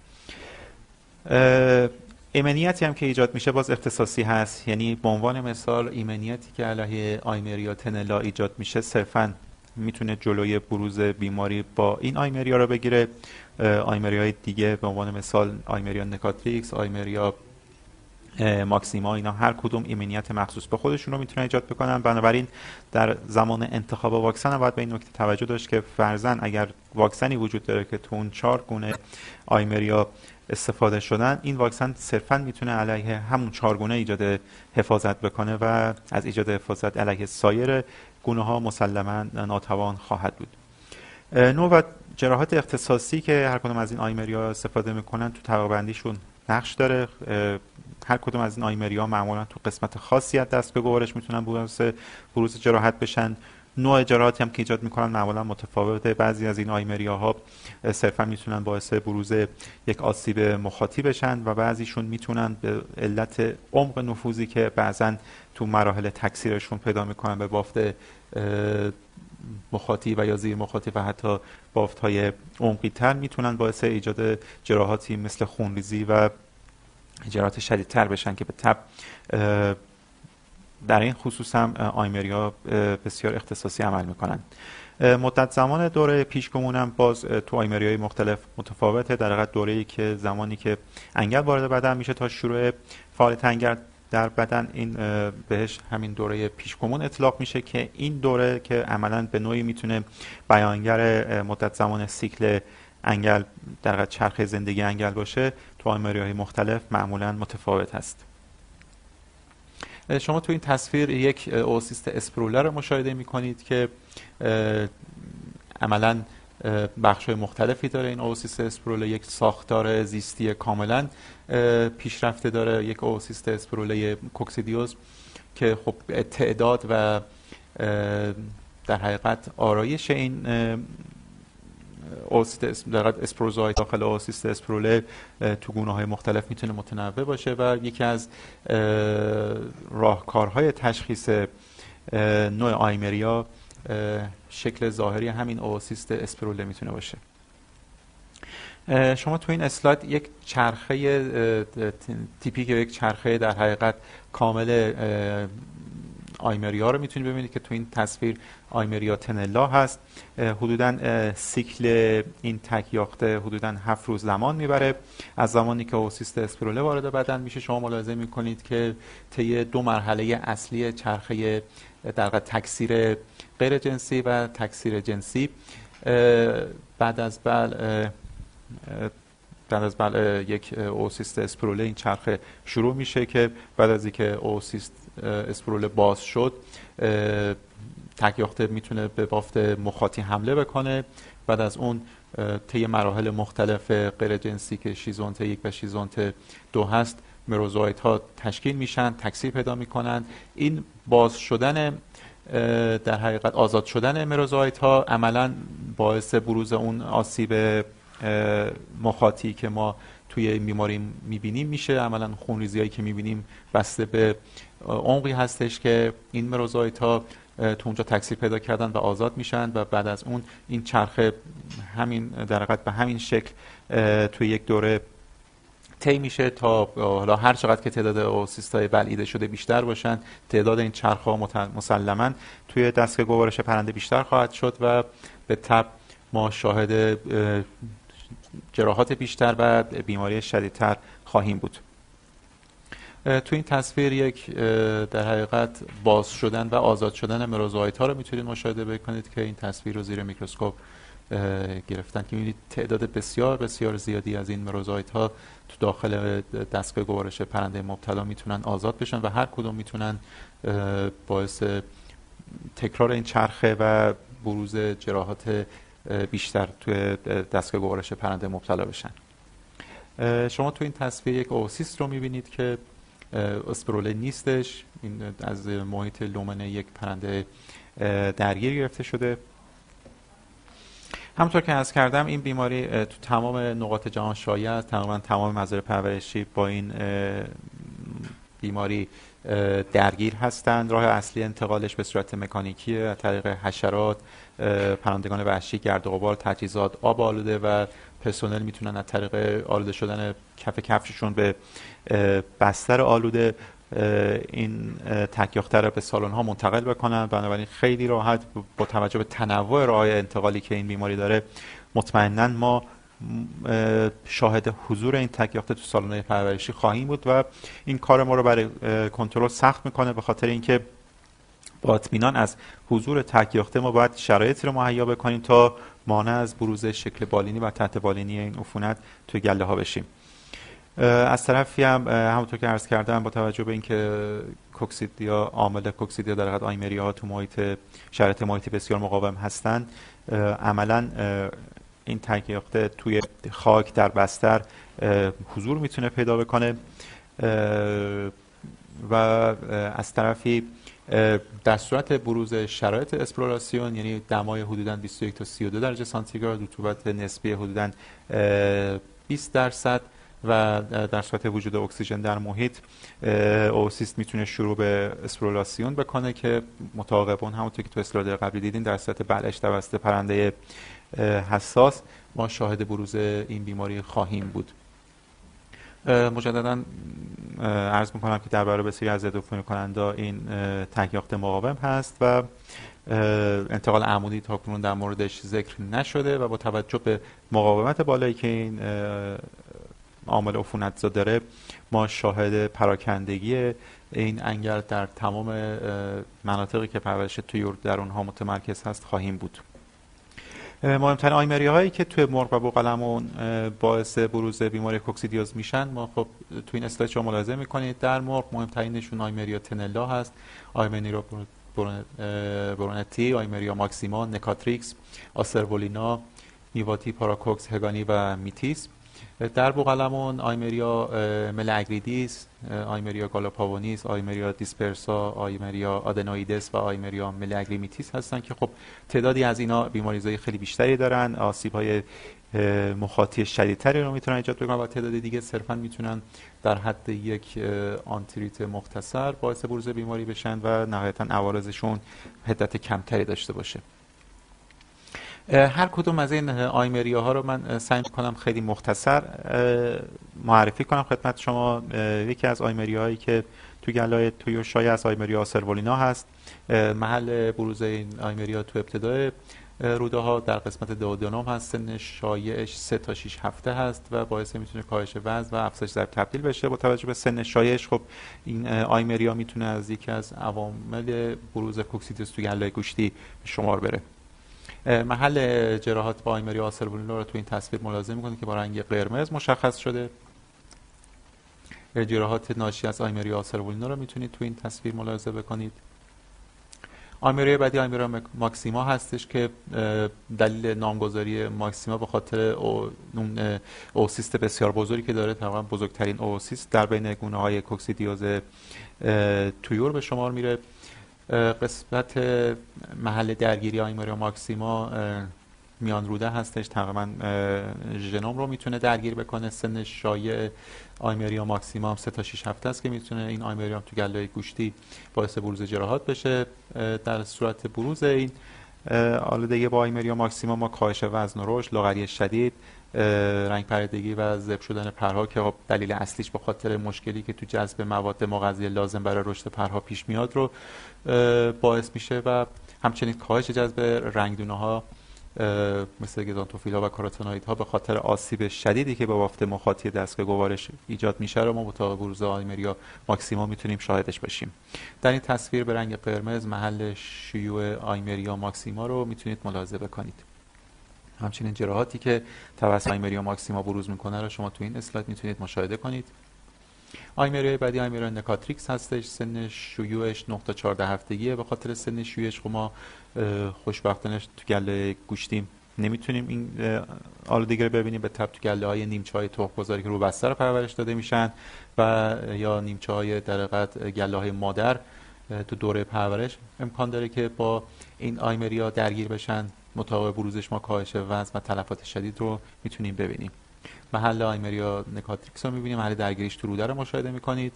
ایمنیتی هم که ایجاد میشه باز اختصاصی هست، یعنی به عنوان مثال ایمنیتی که علیه آیمریا تنلا ایجاد میشه صرفاً میتونه جلوی بروز بیماری با این آیمریا رو بگیره. آیمریای دیگه به عنوان مثال آیمریا نکاتریکس، آیمریا ماکسیما، اینا هر کدوم ایمنیت مخصوص به خودشون رو میتونن ایجاد بکنن. بنابراین در زمان انتخاب واکسن هم باید به این نکته توجه داشت که فرضاً اگر واکسنی وجود داره که تو اون چهار گونه آیمریا استفاده شدن، این واکسن صرفاً میتونه علیه همون چهار گونه ایجاد حفاظت بکنه و از ایجاد حفاظت علیه سایر گونه ها مسلماً ناتوان خواهد بود. نوع و جراحات اختصاصی که هر کدوم از این آیمریا استفاده میکنن تو طبقه بندیشون نقش داره. هر کدوم از این آیمریا معمولا تو قسمت خاصی از دست به گوارش میتونن باعث بروز جراحت بشن. نوع جراحاتی هم که ایجاد میکنن معمولا متفاوته. بعضی از این آیمریاها صرفا میتونن باعث بروز یک آسیب مخاطی بشن و بعضیشون میتونن به علت عمق نفوذی که بعضا تو مراحل تکثیرشون پیدا میکنن به بافت مخاطی و یا زیر مخاطی و حتی بافت‌های عمقی تر میتونن باعث ایجاد جراحاتی مثل خونریزی و جراحات شدیدتر بشن که به تبع در این خصوص هم آیمریا بسیار اختصاصی عمل میکنن. مدت زمان دوره پیشگمون هم باز تو آیمریای مختلف متفاوته. در حقیقت دوره‌ای که زمانی که انگل وارد بدن میشه تا شروع فعالیت انگل در بدن، این بهش همین دوره پیشگمون اطلاق میشه که این دوره که عملاً به نوعی میتونه بیانگر مدت زمان سیکل انگل در حقیقت چرخه زندگی انگل باشه، تو آیمریاهای مختلف معمولاً متفاوت هست. شما تو این تصویر یک اوسیست اسپرولر رو مشاهده میکنید که عملاً بخش‌های مختلفی داره. این اوسیست اسپروله یک ساختار زیستی کاملا پیشرفته داره. یک اوسیست اسپروله کوکسیدیوز که خب تعداد و در حقیقت آرایش این اوسیست در حقیقت اسپروزوهای داخل اوسیست اسپروله تو گونه‌های مختلف میتونه متنوع باشه و یکی از راهکارهای تشخیص نوع آیمریا شکل ظاهری همین اوسیست اسپروله میتونه باشه. شما تو این اسلاید یک چرخه تیپیک یک چرخه در حقیقت کامل آیمریا رو میتونید ببینید که تو این تصویر آیمریا تنلا هست. حدوداً سیکل این تک یاخته حدوداً هفت روز زمان میبره. از زمانی که اوسیست اسپروله وارد بدن میشه شما ملاحظه میکنید که طی دو مرحله اصلی چرخه در واقع تکثیر غیر جنسی و تکثیر جنسی بعد از بل بعد از بل یک اوسیست اسپروله این چرخه شروع میشه که بعد از اینکه اوسیست اسپروله باز شد تک یاخته میتونه به بافت مخاطی حمله بکنه. بعد از اون طی مراحل مختلف غیر جنسی که شیزونت یک و شیزونت دو هست مروزوئیت ها تشکیل میشن، تکثیر پیدا میکنن. این باز شدن در حقیقت آزاد شدن مروزوئیت ها عملا باعث بروز اون آسیب مخاطی که ما توی این بیماری میبینیم میشه. عملا خونریزی هایی که میبینیم بسته به عمقی هستش که این مروزوئیت ها تو اونجا تکثیر پیدا کردن و آزاد میشن و بعد از اون این چرخه همین در حقیقت به همین شکل توی یک دوره طی میشه تا حالا هر چقدر که تعداد اوسیست‌های بلعیده شده بیشتر باشن، تعداد این چرخ‌ها مسلماً توی دستگاه گوارش پرنده بیشتر خواهد شد و به تبع ما شاهد جراحات بیشتر و بیماری شدیدتر خواهیم بود. تو این تصویر یک در حقیقت باز شدن و آزاد شدن مروزوئیت ها رو میتونید مشاهده بکنید که این تصویر رو زیر میکروسکوپ گرفتن که می‌بینید تعداد بسیار بسیار زیادی از این مروزوئیت ها تو داخل دستگاه گوارش پرنده مبتلا میتونن آزاد بشن و هر کدوم میتونن باعث تکرار این چرخه و بروز جراحات بیشتر توی دستگاه گوارش پرنده مبتلا بشن. شما تو این تصویر یک اوسیست رو میبینید که اسپرولین نیستش، این از محیط لومن یک پرنده درگیر گرفته شده. همونطور که عرض کردم این بیماری تو تمام نقاط جهان شایع است. تقریبا تمام مزارع پرورشی با این بیماری درگیر هستند. راه اصلی انتقالش به صورت مکانیکیه، از طریق حشرات، پرندگان وحشی، گرد و غبار، تجهیزات، آب آلوده و پرسنل میتونن از طریق آلوده شدن کف کفششون به بستر آلوده این تکیاخته رو به سالن ها منتقل بکنن. بنابراین خیلی راحت با توجه به تنوع راه انتقالی که این بیماری داره مطمئناً ما شاهد حضور این تکیاخته تو سالن‌های پرورشی خواهیم بود و این کار ما رو برای کنترل سخت میکنه، به خاطر اینکه با اطمینان از حضور تکیاخته ما باید شرایطی رو مهیا بکنیم تا مانع از بروز شکل بالینی و تحت بالینی این عفونت توی گله ها بشیم. از طرفی هم همونطور که عرض کردم با توجه به اینکه کوکسیدیا عامل کوکسیدیا در حقیقت آیمریا ها تو محیط شرایط محیطی بسیار مقاوم هستند، عملاً این تکیاخته توی خاک در بستر حضور میتونه پیدا بکنه و از طرفی در صورت بروز شرایط اسپلوراسیون، یعنی دمای حدوداً بیست و یک تا سی و دو درجه سانتیگراد، رطوبت نسبی حدوداً بیست درصد و در صورت وجود اکسیژن در محیط، اوسیست میتونه شروع به اسپلوراسیون بکنه که متعاقباً همونطور که تو اسلاید قبلی دیدین در صورت بلعش توسط پرنده حساس ما شاهد بروز این بیماری خواهیم بود. مجددا عرض میکنم که در برابر بسیاری از ضدعفونی کننده این تکیاخته مقاوم هست و انتقال عمودی تا کنون در موردش ذکر نشده و با توجه به مقاومت بالایی که این عامل عفونت‌زا داره ما شاهد پراکندگی این انگل در تمام مناطقی که پرورش طیور در اونها متمرکز هست خواهیم بود. مهمترین آیمری هایی که توی مرغ و بوقلمون باعث بروز بیماری کوکسیدیوز میشن ما خب توی این اسلاید شما ملاحظه میکنید. در مرغ مهمترینشون آیمریا تنلا هست، آیمریا برونتی، آیمریا ماکسیما، نکاتریکس، آسرولینا، نیواتی، پاراکوکس، هگانی و میتیس. در بوقلمون آیمریا ملاگریدیس، آیمریا گالاپاگونیس، آیمریا دیسپرسا، آیمریا آدنویدس و آیمریا ملاگریمیتیس هستن که خب تعدادی از اینا بیماریزهای خیلی بیشتری دارن، آسیب‌های مخاطی شدیدتری رو میتونن ایجاد بکنن و تعداد دیگه صرفا میتونن در حد یک آنتیریت مختصر باعث بروز بیماری بشن و نهایتا عوارضشون حدت کمتری داشته باشه. هر کدوم از این آیمریا ها رو من سعی می‌کنم خیلی مختصر معرفی کنم خدمت شما. یکی از آیمریا هایی که تو گله‌های طیور شایع از آیمریا آسرولینا هست. محل بروز این آیمریا تو ابتدای روده ها در قسمت دوودنوم هست. سن شایعش سه تا شش هفته هست و باعث میتونه کاهش وزن و افزایش ضرب تبدیل بشه. با توجه به سن شایعش خب این آیمریا میتونه از یکی از عوامل بروز کوکسیدیوز تو گله گوشتی شمار بره. محل جراحات با آیمریا آسرولینا رو تو این تصویر ملاحظه می‌کنید که با رنگ قرمز مشخص شده. جراحات ناشی از آیمریا آسرولینا رو میتونید تو این تصویر ملاحظه بکنید. آیمریا بعدی آیمریا ماکسیما هستش که دلیل نامگذاری ماکسیما به خاطر او اون اوسیست بسیار بزرگی که داره، تقریبا بزرگترین اوسیست در بین گونه‌های کوکسیدیوز طیور به شمار میره. قسمت محل درگیری آیمریا ماکسیما میان روده هستش، تقریبا ژنوم رو میتونه درگیر بکنه. سن شایع آیمریا ماکسیما هم سه تا شش هفته است که میتونه این آیمریا هم تو گله گوشتی باعث بروز جراحات بشه. در صورت بروز این آلودگی با آیمریا ماکسیما ما کاهش وزن و رشد، لاغری شدید، رنگ پریدگی و ذبح شدن پرها که دلیل اصلیش به خاطر مشکلی که تو جذب مواد مغذی لازم برای رشد پرها پیش میاد رو باعث میشه و همچنین کاهش جذب رنگدونه ها مثل گزانتوفیل‌ها و کاروتنوئیدها به خاطر آسیب شدیدی که با بافت مخاطی دستگاه گوارش ایجاد میشه رو ما با تا بروز آیمریا ماکسیما میتونیم شاهدش باشیم. در این تصویر به رنگ قرمز محل شیوع آیمریا ماکسیما رو میتونید ملاحظه بکنید. همچنین جراحاتی که توسط آیمریا ماکسیما بروز میکنه رو شما تو این اسلاید میتونید مشاهده کنید. آیمریا بعدی آیمریا نکاتریکس هستش. سن شیوعش نه تا چهارده هفتگیه. به خاطر سن شیوعش ما خوشبختانه تو گله گوشتی نمیتونیم این آلودگی رو ببینیم، به تبع تو گله های نیمچه های تخم‌گذاری که رو بستر پرورش داده میشن و یا نیمچه های در حقیقت گله های مادر تو دوره پرورش امکان داره که با این آیمریا درگیر بشن. مطابق بروزش ما کاهش وزن و تلفات شدید رو میتونیم ببینیم. محل آیمریا نکاتریکس رو میبینیم، محل درگیریش تو روده رو مشاهده میکنید.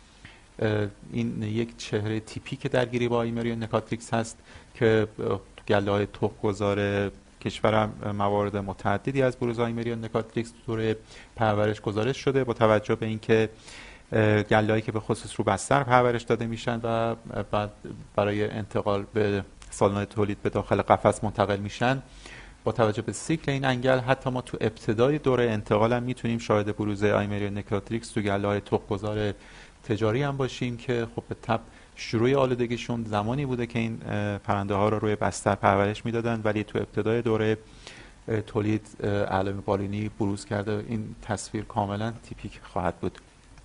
این یک چهره تیپیک درگیری با آیمریا نکاتریکس هست که تو گله های تخم‌گذار کشور موارد متعددی از بروز آیمریا نکاتریکس تو دوره پرورش گزارش شده با توجه به اینکه گله‌هایی که به خصوص رو بستر پرورش داده میشن و بعد برای انتقال به سالن تولید به داخل قفس منتقل میشن، با توجه به سیکل این انگل حتی ما تو ابتدای دوره انتقال هم میتونیم شاهد بروز آیمریا نکاتریکس تو گله‌های تخم‌گذار تجاری هم باشیم که خب به تبع شروع آلودگیشون زمانی بوده که این پرنده ها رو روی بستر پرورش میدادن، ولی تو ابتدای دوره تولید علائم بالینی بروز کرده. این تصویر کاملا تیپیک خواهد بود.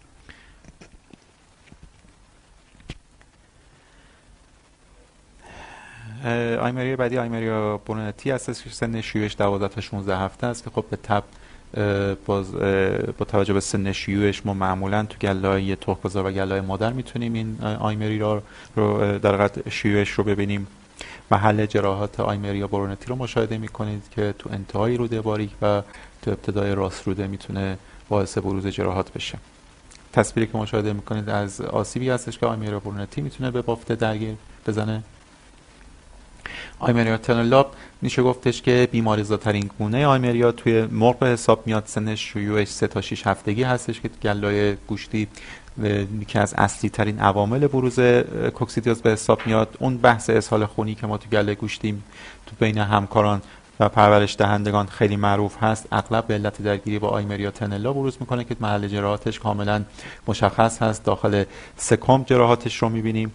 آیمریا بعدی آیمریا برونتی هست که سن شیوعش دوازده تا شانزده هفته است که خب به تبع باز با توجه به سن شیوعش ما معمولا تو گله‌های تخم‌گذار و گله‌های مادر میتونیم این آیمریا رو در حقیقت شیوعش رو ببینیم. محل جراحات آیمریا برونتی رو مشاهده میکنید که تو انتهای روده باریک و تو ابتدای راست روده میتونه باعث بروز جراحات بشه. تصویری که مشاهده میکنید از آسیبی هستش که آیمریا برونتی میتونه به بافت درگیر بزنه. آیمریا تنلا میشه گفتش که بیماریزاترین گونه آیمریا توی مرغ به حساب میاد. سن شیوعش سه تا شش هفتگی هستش که گله‌های گوشتی که از اصلی ترین عوامل بروز کوکسیدیوز به حساب میاد. اون بحث اسهال خونی که ما تو گله گوشتی تو بین همکاران و پرورش دهندگان خیلی معروف هست، اغلب به علت درگیری با آیمریا تنلا بروز میکنه که محل جراحاتش کاملا مشخص هست. داخل سکم جراحاتش رو میبینیم.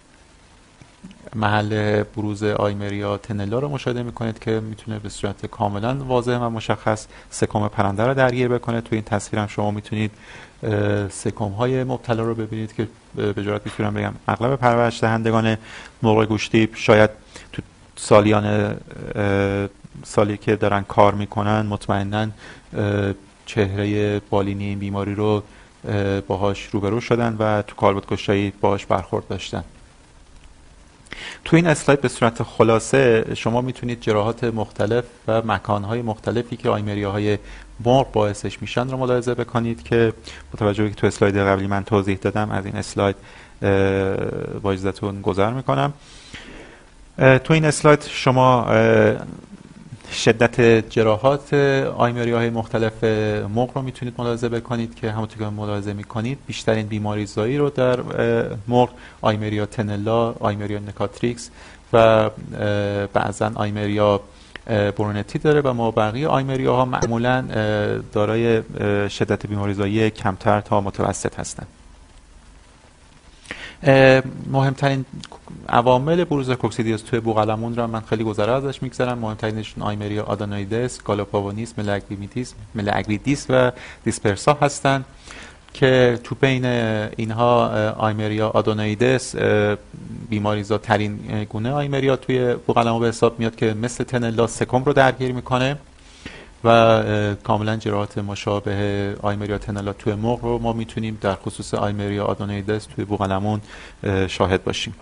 محل بروز آیمریا تنلا رو مشاهده میکنید که میتونه به صورت کاملا واضح و مشخص سکم پرنده رو درگیر بکنه. تو این تصویر هم شما میتونید سکم های مبتلا رو ببینید که به جرات میتونم بگم اغلب پرورش دهندگان مرغ گوشتی شاید تو سالیان سالی که دارن کار میکنن مطمئناً چهره بالینی این بیماری رو باهاش روبرو شدن و تو کالبدگشایی باهاش برخورد داشتن. تو این اسلاید به صورت خلاصه شما میتونید جراحات مختلف و مکانهای مختلفی که آیمریاهای مرغ باعثش میشن رو ملاحظه بکنید که با توجه به که تو اسلاید قبلی من توضیح دادم از این اسلاید با اجازهتون گذر میکنم. تو این اسلاید شما شدت جراحات آیمریاهای مختلف مرغ رو میتونید ملاحظه بکنید که همونطور که ملاحظه میکنید بیشترین بیماری زایی رو در مرغ آیمریا تنلا، آیمریا نکاتریکس و بعضا آیمریا برونتی داره و ما بقیه آیمریاها معمولا دارای شدت بیماری زایی کمتر تا متوسط هستند. مهمترین عوامل بروز کوکسیدیوز توی بوقلمون رو من خیلی گذرا ازش میگذرم. مهمترینشون آیمریا آدانویدس، گالاپاگونیس، ملاگریدیس، ملاگریدیس و دیسپرسا هستن که تو بین اینها آیمریا آدانویدس بیماریزا ترین گونه آیمریا توی بوقلمون به حساب میاد که مثل تنلا سکم رو درگیر میکنه و کاملا جراحات مشابه آیمریا تنلا توی مغز رو ما میتونیم در خصوص آیمریا آدونویدس توی بوقلمون شاهد باشیم.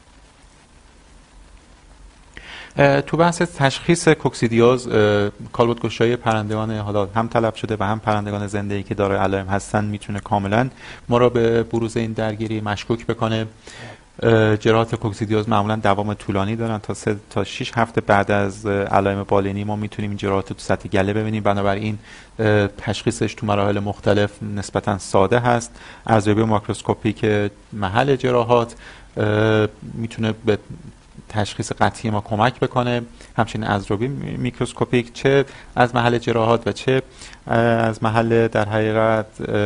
تو بحث تشخیص کوکسیدیوز کالبدگشایی پرندگان حالا هم طلب شده و هم پرندگان زنده‌ای که دارای علائم هستن میتونه کاملا ما را به بروز این درگیری مشکوک بکنه. جراحات کوکسیدیوز معمولا دوام طولانی دارن، تا سه تا شش هفته بعد از علائم بالینی ما میتونیم این جراحات تو سطح گله ببینیم. بنابراین تشخیصش تو مراحل مختلف نسبتا ساده هست. ارزیابی ماکروسکوپیک محل جراحات میتونه به تشخیص قطعی ما کمک بکنه. همچنین ارزیابی میکروسکوپیک چه از محل جراحات و چه از محل در حقیقت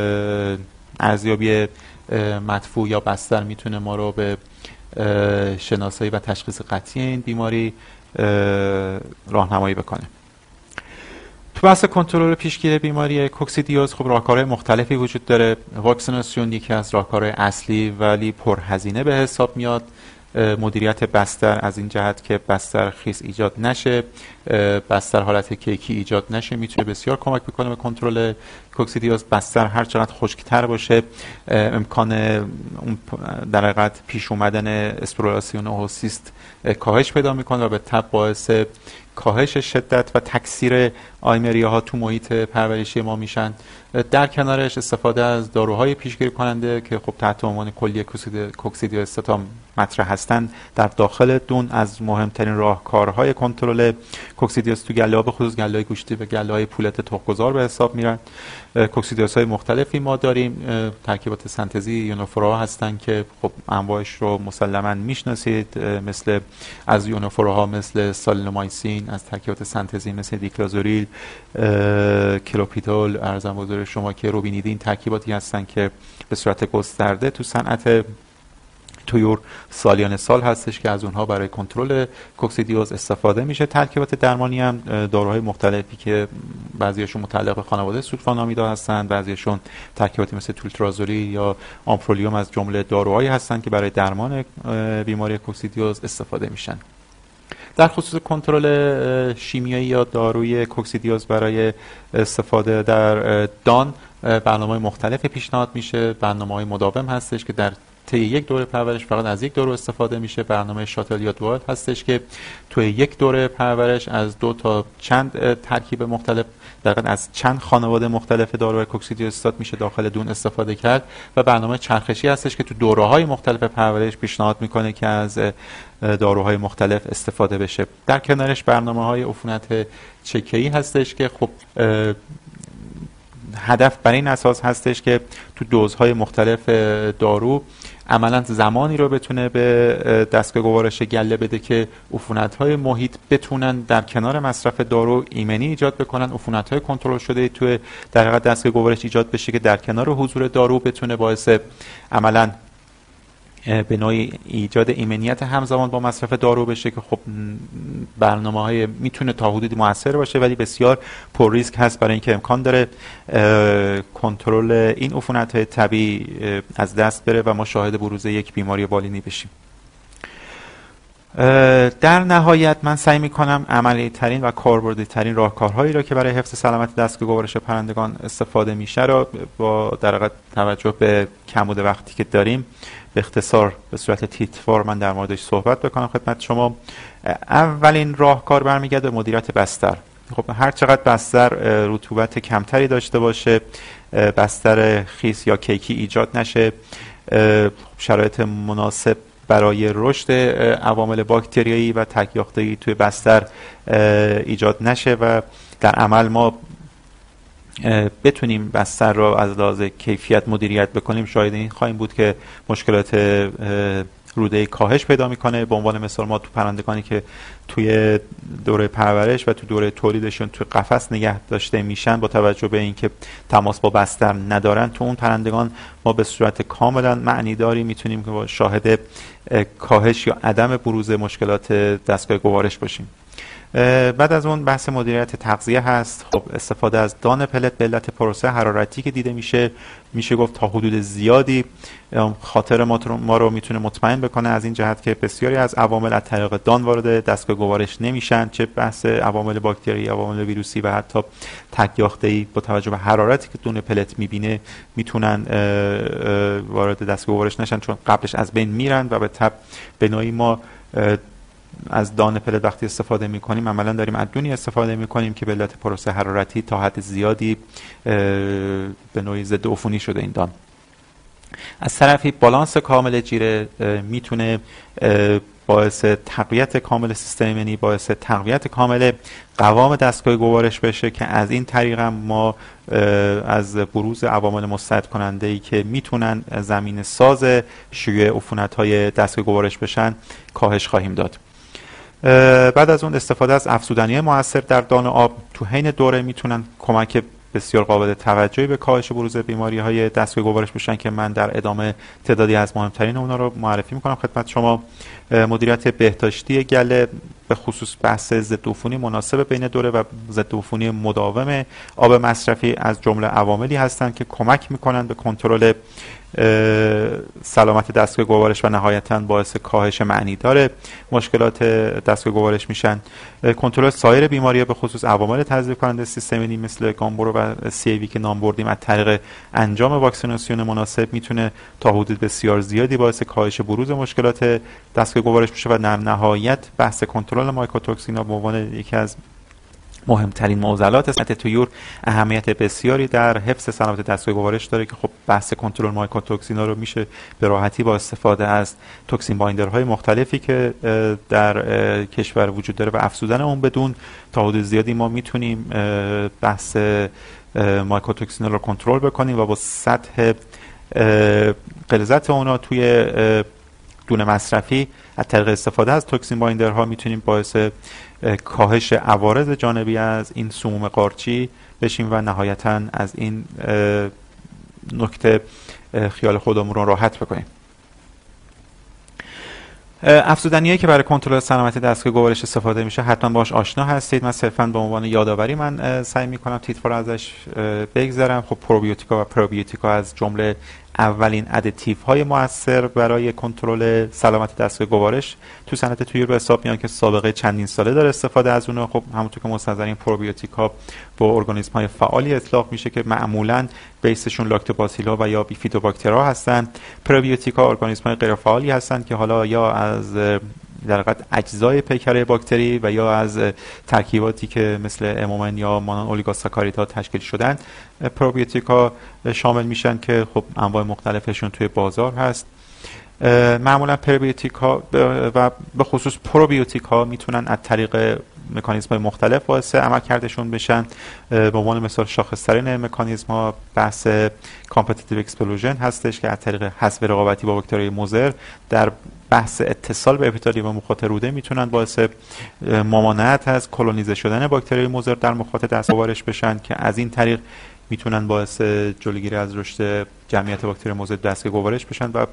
ارزیابی مدفوع یا بستر میتونه ما رو به شناسایی و تشخیص قطعی این بیماری راهنمایی بکنه. تو بحث کنترل پیشگیری بیماری کوکسیدیوز خب راهکارهای مختلفی وجود داره. واکسیناسیون یکی از راهکارهای اصلی ولی پرهزینه به حساب میاد. مدیریت بستر از این جهت که بستر خیس ایجاد نشه، بستر حالت کیکی ایجاد نشه، میتونه بسیار کمک بکنه به کنترل کوکسیدیوز. بستر هر چقدر خشکتر باشه امکان اون در حقیقت پیش اومدن اسپوراسیون اوهوسیست کاهش پیدا میکنه و به تبع باعث کاهش شدت و تکثیر آیمریا ها تو محیط پرورشی ما میشن. در کنارش استفاده از داروهای پیشگیری کننده که خب تحت عنوان کلیه کوکسیدیوز استاتام مطرح هستند در داخل دون از مهمترین راهکارهای کنترل کوکسیدیوز تو گله ها به خصوص گله های گوشتی و گله های پولت تخم‌گذار به حساب میرن. کوکسیدیوزهای مختلفی ما داریم. ترکیبات سنتزی یونوفورا هستن که خب انواعش رو مسلما میشناسید، مثل از یونوفوراها مثل سالینومایسین، از ترکیبات سنتزی مثل دیکلازوریل، کلوپیدول، ارزم بزرگ شما که روبینیدین ترکیباتی هستن که به صورت گسترده تو صنعت طیور سالیان سال هستش که از اونها برای کنترل کوکسیدیوز استفاده میشه. ترکیبات درمانی هم داروهای مختلفی که بعضیشون متعلق به خانواده سولفانامیدا هستن، بعضیشون ترکیباتی مثل تولترازولی یا آمپرولیوم از جمله داروهایی هستن که برای درمان بیماری کوکسیدیوز استفاده میشن. در خصوص کنترل شیمیایی یا داروی کوکسیدیوز برای استفاده در دان برنامه‌های مختلفی پیشنهاد میشه. برنامه‌های مداوم هستش که در طی یک دوره پرورش فقط از یک دارو استفاده میشه. برنامه شاتل یا دوال هستش که توی یک دوره پرورش از دو تا چند ترکیب مختلف در از چند خانواده مختلف داروهای کوکسیدیوز استات میشه داخل دون استفاده کرد. و برنامه چرخشی هستش که تو دوره‌های مختلف پرورش پیشنهاد میکنه که از داروهای مختلف استفاده بشه. در کنارش برنامه‌های عفونت چکه‌ای هستش که خب هدف بر این اساس هستش که تو دوزهای مختلف دارو عملا زمانی رو بتونه به دستگاه گوارش گله بده که عفونت‌های محیط بتونن در کنار مصرف دارو ایمنی ایجاد بکنن. عفونت‌های کنترل شده توی در حقیقت دستگاه گوارش ایجاد بشه که در کنار حضور دارو بتونه باعث عملا به نوعی ایجاد ایمنیت همزمان با مصرف دارو بشه که خب برنامه‌های میتونه تا حدودی موثر باشه ولی بسیار پر ریسک هست برای اینکه امکان داره کنترل این عفونت‌های طبیعی از دست بره و ما شاهد بروز یک بیماری بالینی بشیم. در نهایت من سعی میکنم عملی ترین و کاربردی ترین راهکارهایی را که برای حفظ سلامت دستگاه گوارش پرندگان استفاده میشه را با در واقع توجه به کمبود وقتی که داریم به اختصار به صورت تیتروار من در موردش صحبت بکنم خدمت شما. اولین راهکار برمیگرده به مدیریت بستر. خب هر چقدر بستر رطوبت کمتری داشته باشه، بستر خیس یا کیکی ایجاد نشه، شرایط مناسب برای رشد عوامل باکتریایی و تک‌یافتگی توی بستر ایجاد نشه و در عمل ما بتونیم بستر را از لحاظ کیفیت مدیریت بکنیم، شاید این خواهیم بود که مشکلات روده کاهش پیدا میکنه. به عنوان مثال ما تو پرندگانی که توی دوره پرورش و تو دوره تولیدشون توی قفس نگه داشته میشن با توجه به اینکه تماس با بستر ندارن، تو اون پرندگان ما به صورت کاملا معنیداری میتونیم که با شاهد کاهش یا عدم بروز مشکلات دستگاه گوارش باشیم. بعد از اون بحث مدیریت تغذیه هست. خب استفاده از دان پلت به علت پروسه حرارتی که دیده میشه، میشه گفت تا حدود زیادی خاطر ما رو میتونه مطمئن بکنه از این جهت که بسیاری از عوامل از طریق دان وارد دستگاه گوارش نمیشن، چه بحث عوامل باکتری، عوامل ویروسی و حتی تک یافته‌ای با توجه به حرارتی که دونه پلت میبینه میتونن وارد دستگاه گوارش نشن، چون قبلش از بین میرن و به تبع به نوعی ما از دان پلت وقتی استفاده میکنیم عملا داریم از دونی استفاده میکنیم که به علت پروسه حرارتی تا حد زیادی به نوعی ضد عفونی شده این دان. از طرفی بالانس کامل جیره میتونه باعث تقویت کامل سیستم ایمنی، باعث تقویت کامل قوام دستگاه گوارش بشه که از این طریق هم ما از بروز عوامل مستعد کننده ای که میتونن زمین ساز شیوع عفونت‌های دستگاه گوارش بشن کاهش خواهیم داد. بعد از اون استفاده از افزودنی مؤثر در دان آب تو حین دوره میتونن کمک بسیار قابل توجهی به کاهش بروز بیماری‌های دستگاه گوارش بشن که من در ادامه تعدادی از مهمترین اونا رو معرفی میکنم خدمت شما. مدیریت بهداشتی گله به خصوص بحث ضد عفونی مناسب بین دوره و ضد عفونی مداوم آب مصرفی از جمله عواملی هستند که کمک میکنن به کنترل سلامت دستگاه گوارش و نهایتاً باعث کاهش معنیدار مشکلات دستگاه گوارش میشن. کنترل سایر بیماری‌ها به خصوص عوامل تضعیف کننده سیستم ایمنی مثل گامبرو و سی ای وی که نام بردیم از طریق انجام واکسیناسیون مناسب میتونه تا حدود بسیار زیادی باعث کاهش بروز مشکلات دستگاه گوارش بشه و در نهایت بحث کنترل مایکوتوکسینا به عنوان یکی از مهمترین معضلات سطح طیور اهمیت بسیاری در حفظ سلامت دستگاه گوارش داره که خب بحث کنترل مایکوتوکسینا رو میشه به راحتی با استفاده از توکسین بایندرهای مختلفی که در کشور وجود داره و افزودن اون بدون تا حدود زیادی ما میتونیم بحث مایکوتوکسینا رو کنترل بکنیم و با سطح غلظت اونا توی دونه مصرفی از طریق استفاده از توکسین بایندرها میتونیم باعث کاهش عوارض جانبی از این سموم قارچی بشیم و نهایتاً از این نکته خیال خودمون رو راحت بکنیم. افزودنیایی که برای کنترل سلامت دستگاه گوارش استفاده میشه حتما باش آشنا هستید. من صرفاً به عنوان یادآوری من سعی میکنم تیتفار ازش بگذرم. خب پروبیوتیکا و پروبیوتیکا از جمله اولین ادیتیو های مؤثر برای کنترل سلامت دستگاه گوارش تو صنعت طیور به حساب میان که سابقه چندین ساله داره استفاده از اونها. خب همونطور که مستحضرین پروبیوتیک ها با ارگانیسم های فعالی اطلاق میشه که معمولاً بیسشون لاکتوباسیلا و یا بیفیدوباکترها هستن. پروبیوتیک ها ارگانیسم های غیر فعالی هستن که حالا یا از در حقیقت اجزای پیکره باکتری و یا از ترکیباتی که مثل امومن یا مانان اولیگوساکاریدها تشکیل شدن پروبیوتیک ها شامل میشن که خب انواع مختلفشون توی بازار هست. معمولا پروبیوتیک ها و به خصوص پروبیوتیک ها میتونن از طریق مکانیزم های مختلف باعث عمل کردشون بشن. به عنوان مثال شاخص‌ترین مکانیزم ها بحث کامپتیتیو اکسپلوژن هستش که از طریق حذف رقابتی با باکتری مضر در بحث اتصال به اپیتالیوم مخاط روده میتونن باعث ممانعت از کلونیزه شدن باکتری مضر در مخاط دستگاه گوارش بشن که از این طریق میتونن باعث جلوگیری از رشد جمعیت باکتری مضر دستگاه گوارش بشن و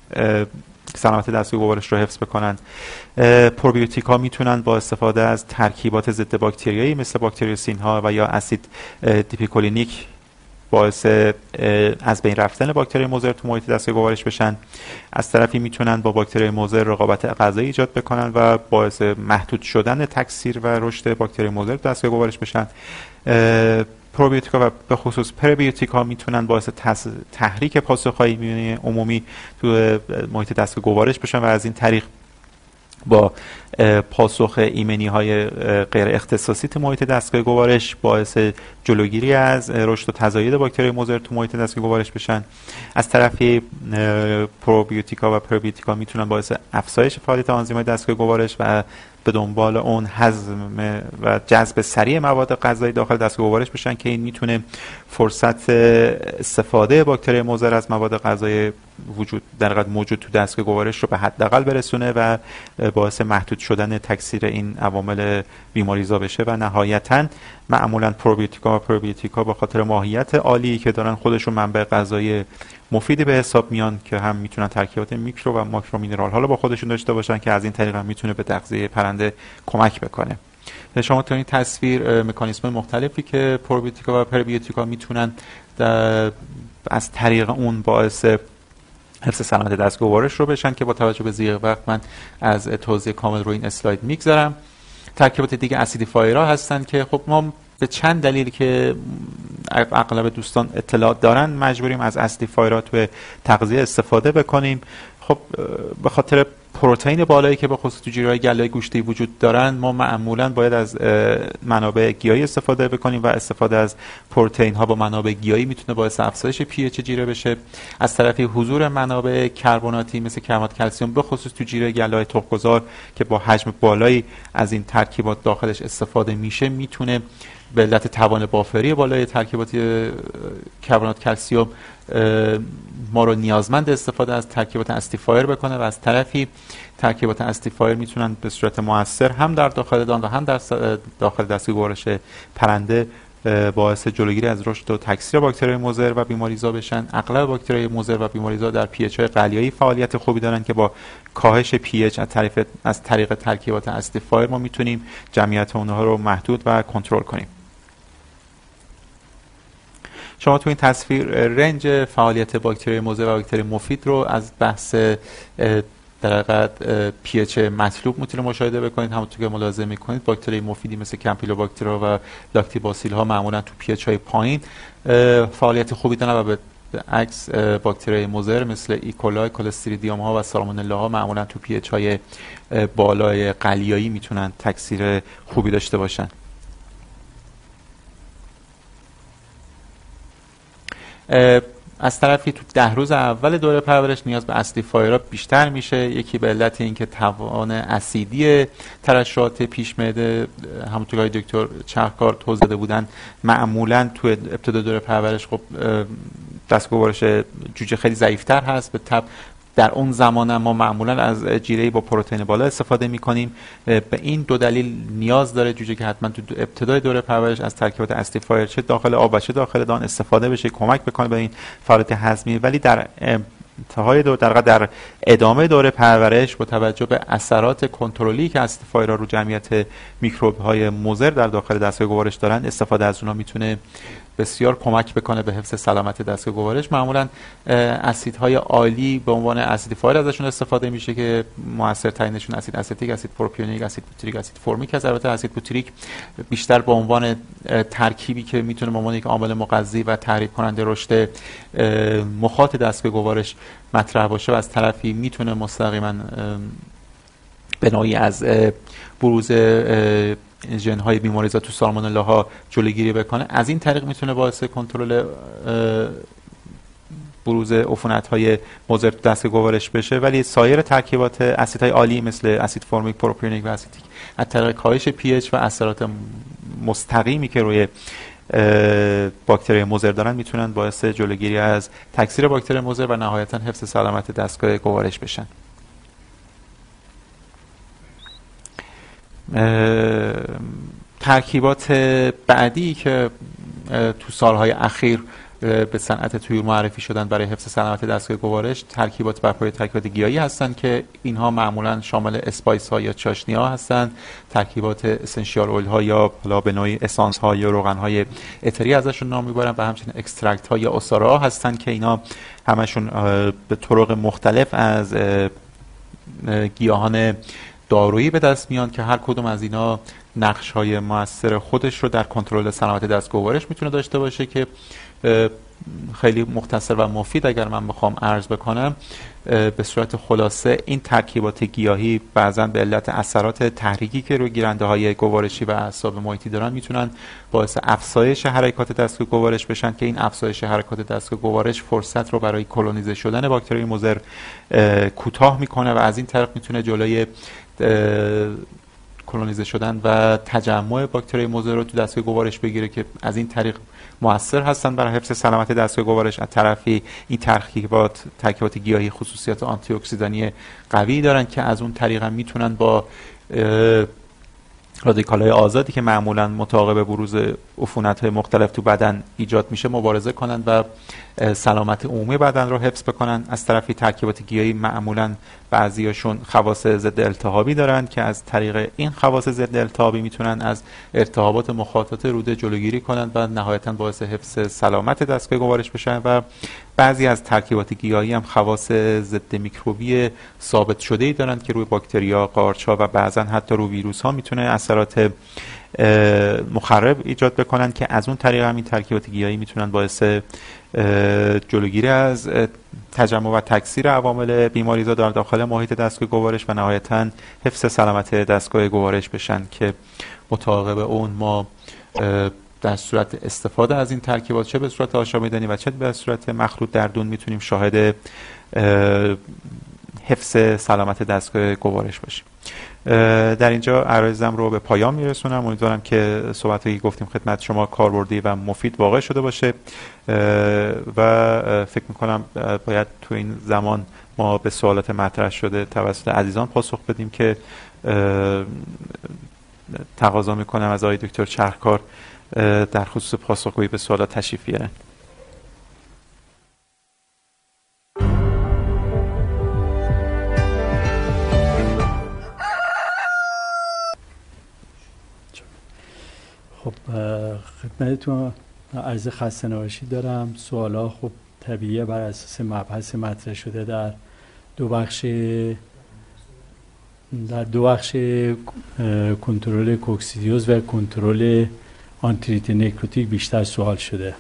سلامت دستگاه گوارش رو حفظ بکنن. پروبیوتیک ها میتونن با استفاده از ترکیبات ضد باکتریایی مثل باکتریوسین ها و یا اسید دیپیکولینیک باعث از بین رفتن باکتری مضر تو محیط دستگاه گوارش بشن. از طرفی میتونن با باکتری مضر رقابت غذایی ایجاد بکنن و باعث محدود شدن تکثیر و رشد باکتری مضر تو دستگاه گوارش بشن. پروبیوتیک ها و به خصوص پربیوتیک ها میتونن باعث تحریک پاسخهای ایمنی عمومی تو محیط دستگاه گوارش بشن و از این طریق با پاسخ ایمنی های غیر اختصاصی تو محیط دستگاه گوارش باعث جلوگیری از رشد و تزاید باکتری مضر تو محیط دستگاه گوارش بشن. از طرفی پروبیوتیکا و پربیوتیکا میتونن باعث افزایش فعالیت آنزیم‌های دستگاه گوارش و به دنبال اون هضم و جذب سریع مواد غذایی داخل دستگاه گوارش بشن که این میتونه فرصت استفاده باکتری مضر از مواد غذایی وجود در حقیقت موجود تو دستگاه گوارش رو به حداقل برسونه و باعث محدود شدن تکثیر این عوامل بیماریزا بشه و نهایتاً معمولاً پروبیوتیکا و پروبیوتیکا به خاطر ماهیت عالی که دارن خودشون منبع غذایی مفیدی به حساب میان که هم میتونن ترکیبات میکرو و ماکرو مینرال حالا با خودشون داشته باشن که از این طریق هم میتونه به تغذیه پرنده کمک بکنه. شما تو این تصویر مکانیزم مختلفی که پروبیوتیکا و پربیوتیکا میتونن از طریق اون باعث حفظ سلامت دستگاه گوارش رو بشن که با توجه به ضیق وقت من از توضیح کامل رو این اسلاید میگذارم. ترکیبات دیگه اسیدیفایرها هستن که خب ما به چند دلیل که اغلب دوستان اطلاع دارن مجبوریم از اسیدیفایرها توی تغذیه استفاده بکنیم. خب به خاطر پروتئین بالایی که به خصوص تو جیره‌های گله گوشتی وجود دارن ما معمولا باید از منابع گیاهی استفاده بکنیم و استفاده از پروتئین ها با منابع گیاهی میتونه باعث افزایش پی اچ جیره بشه. از طرفی حضور منابع کربناتی مثل کربنات کلسیم به خصوص تو جیره گله تخم‌گذار که با حجم بالایی از این ترکیبات داخلش استفاده میشه میتونه به علت توان بافری بالای ترکیبات کربنات کلسیم ما رو نیازمند استفاده از ترکیبات اسیدیفایر بکنه و از طرفی ترکیبات اسیدیفایر میتونن به صورت مؤثر هم در داخل دان و هم در داخل دستگاه گوارش پرنده باعث جلوگیری از رشد و تکثیر باکتریای مضر و بیماریزا بشن. اغلب باکتریای مضر و بیماریزا در پی اچ های قلیایی فعالیت خوبی دارن که با کاهش پی اچ از طریق از طریق ترکیبات اسیدیفایر ما میتونیم جمعیت اونها رو محدود و کنترل کنیم. شما تو این تصویر رنج فعالیت باکتری مضر و باکتری مفید رو از بحث در حقیقت پی اچ مطلوب میتونید مشاهده بکنید. همونطور که ملاحظه میکنید باکتری مفیدی مثل کمپیلوباکتریا و لاکتیباسیل ها معمولا تو پی اچ های پایین فعالیت خوبی دارن و به عکس باکتری مضر مثل ایکولای، کلستریدیوم ها و سالمونلا ها معمولا تو پی اچ های بالای قلیایی میتونن تکثیر خوبی داشته باشن. از طرفی تو ده روز اول دوره پرورش نیاز به اسیدیفایرها بیشتر میشه. یکی به علت اینکه توان اسیدی ترشحات پیش معده همونطور که دکتر چرخکار توضیح داده بودن معمولا تو ابتدا دوره پرورش خب دستگاه گوارش جوجه خیلی ضعیفتر هست. به تبع در اون زمان ما معمولا از جیره‌ای با پروتئین بالا استفاده می‌کنیم. به این دو دلیل نیاز داره جوجه که حتما تو ابتدای دوره پرورش از ترکیبات اسیدیفایر چه داخل آب و چه داخل دان استفاده بشه، کمک بکنه به این فعالیت هضمی. ولی در انتهای دور در در ادامه دوره پرورش با توجه به اثرات کنترلی که اسیدیفایرها رو جمعیت میکروب‌های مضر در داخل دستگاه گوارش دارن استفاده از اونها میتونه بسیار کمک بکنه به حفظ سلامت دستگاه گوارش. معمولا اسیدهای عالی به عنوان اسیدیفایر ازشون استفاده میشه که موثرترینشون اسید استیک، اسید پروپیونیک، اسید بوتریک، اسید فرمیک است. البته اسید بوتریک بیشتر به عنوان ترکیبی که میتونه به عنوان یک عامل مغذی و تحریک کننده رشد مخاط دستگاه گوارش مطرح باشه و از طرفی میتونه مستقیما به نوعی از بروز ژن های بیماریزا تو سالمونلا ها جلوگیری بکنه. از این طریق میتونه باعث کنترل بروز عفونت های مضر تو دستگاه گوارش بشه. ولی سایر ترکیبات اسیدهای عالی مثل اسید فرمیک، پروپیونیک و اسیتیک از طریق کاهش پی اچ و اثرات مستقیمی که روی باکتری مضر دارن میتونن باعث جلوگیری از تکثیر باکتری مضر و نهایتا حفظ سلامت دستگاه گوارش بشن. ترکیبات بعدی که تو سالهای اخیر به صنعت طیور معرفی شدن برای حفظ سلامت دستگاه گوارش ترکیبات بر پایه ترکیبات گیاهی هستند که اینها معمولا شامل اسپایس ها یا چاشنی ها هستند. ترکیبات اسنشیال اویل ها یا حالا به نوعی اسانس ها یا روغن های اتری ازشون نام میبرن و همچنین اکسترکت ها یا اساره ها هستند که اینا همشون به طرق مختلف از گیاهان دارویی به دست میان که هر کدوم از اینا نقش های موثر خودش رو در کنترل سلامت دستگاه گوارش میتونه داشته باشه که خیلی مختصر و مفید اگر من بخوام عرض بکنم به صورت خلاصه این ترکیبات گیاهی بعضا به علت اثرات تحریکی که روی گیرنده های گوارشی و اعصاب محیطی دارن میتونن باعث افزایش حرکات دستگاه گوارش بشن که این افزایش حرکات دستگاه گوارش فرصت رو برای کلونیزه شدن باکتری مضر کوتاه میکنه و از این طرف میتونه جلوی کلونیزه شدن و تجمع باکتری مضر رو تو دستگاه گوارش بگیره که از این طریق مؤثر هستن برای حفظ سلامت دستگاه گوارش. از طرفی این ترکیبات ترکیبات گیاهی خصوصیات آنتی اکسیدانی قوی دارن که از اون طریق هم میتونن با رادیکال‌های آزادی که معمولاً متعاقب بروز عفونت‌های مختلف تو بدن ایجاد میشه مبارزه کنن و سلامت عمومی بدن رو حفظ بکنن. از طرفی ترکیبات گیاهی معمولاً بعضیاشون خواص ضد التهابی دارن که از طریق این خواص ضد التهابی میتونن از التهابات مخاطات روده جلوگیری کنن و نهایتاً باعث حفظ سلامت دستگاه گوارش بشن. و بعضی از ترکیبات گیاهی هم خواص ضد میکروبی ثابت شده‌ای دارن که روی باکتریا، قارچ‌ها و بعضاً حتی روی ویروس‌ها میتونه اثرات مخرب ایجاد بکنن که از اون طریق هم این ترکیبات گیاهی میتونن باعث جلوگیری از تجمع و تکثیر عوامل بیماریزا در داخل محیط دستگاه گوارش و نهایتاً حفظ سلامت دستگاه گوارش بشن که مطابق اون ما در صورت استفاده از این ترکیبات چه به صورت آشامیدنی و چه به صورت مخلوط در دون میتونیم شاهد حفظ سلامت دستگاه گوارش باشیم. در اینجا عرایزم رو به پایان میرسونم. امیدوارم که صحبتی که گفتیم خدمت شما کاربردی و مفید واقع شده باشه و فکر میکنم باید تو این زمان ما به سوالات مطرح شده توسط عزیزان پاسخ بدیم که تقاضا میکنم از آقای دکتر چرخکار در خصوص پاسخگویی به سوالات تشریف بیارن. خب خدمتتون عرض خسته نباشید دارم. سوالا خب طبیعیه بر اساس مبحث مطرح شده در دو بخش در دو بخش کنترل کوکسیدیوز و کنترل آنتریت نکروتیک بیشتر سوال شده.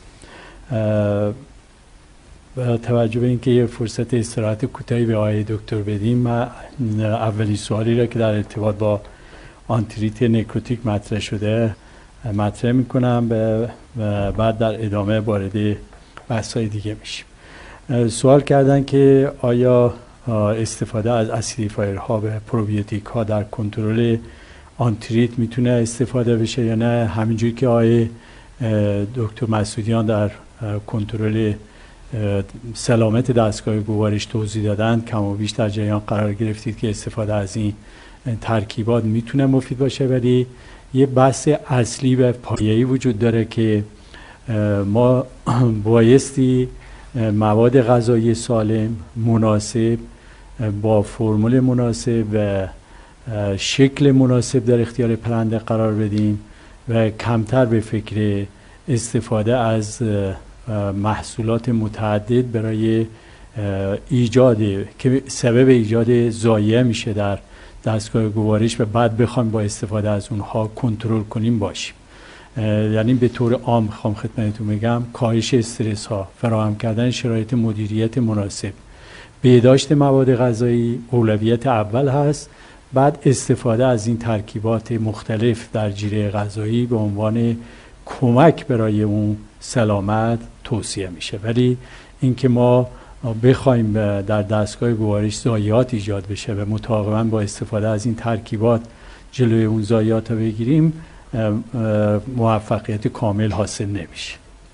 با توجه به اینکه یه فرصت استراحت کوتاهی به آقای دکتر بدیم، من اولین سوالی را که در ارتباط با آنتریت نکروتیک مطرح شده مطرح میکنم و بعد در ادامه وارد بحث‌های دیگه میشیم. سوال کردن که آیا استفاده از اسیدیفایرها و پروبیوتیک ها در کنترل آنتریت میتونه استفاده بشه یا نه. همینجوری که آقای دکتر مسعودیان در کنترل سلامت دستگاه گوارش توضیح دادن، کم و بیش در جریان قرار گرفتید که استفاده از این ترکیبات میتونه مفید باشه، ولی یه بحث اصلی و پایه‌ای وجود داره که ما بایستی مواد غذایی سالم، مناسب، با فرمول مناسب و شکل مناسب در اختیار پرنده قرار بدیم و کمتر به فکر استفاده از محصولات متعدد برای ایجاد که سبب ایجاد ضایعه میشه در دستگاه گوارش و بعد بخوایم با استفاده از اونها کنترل کنیم باشیم. یعنی به طور عام میخوام خدمتتون بگم کاهش استرس ها، فراهم کردن شرایط مدیریت مناسب، بهداشت مواد غذایی اولویت اول هست، بعد استفاده از این ترکیبات مختلف در جیره غذایی به عنوان کمک برای اون سلامت توصیه میشه. ولی اینکه ما بخوایم در دستگاه گوارش ضایعات ایجاد بشه و متعاقباً با استفاده از این ترکیبات جلوی اون ضایعات رو بگیریم، موفقیت کامل حاصل نمیشه.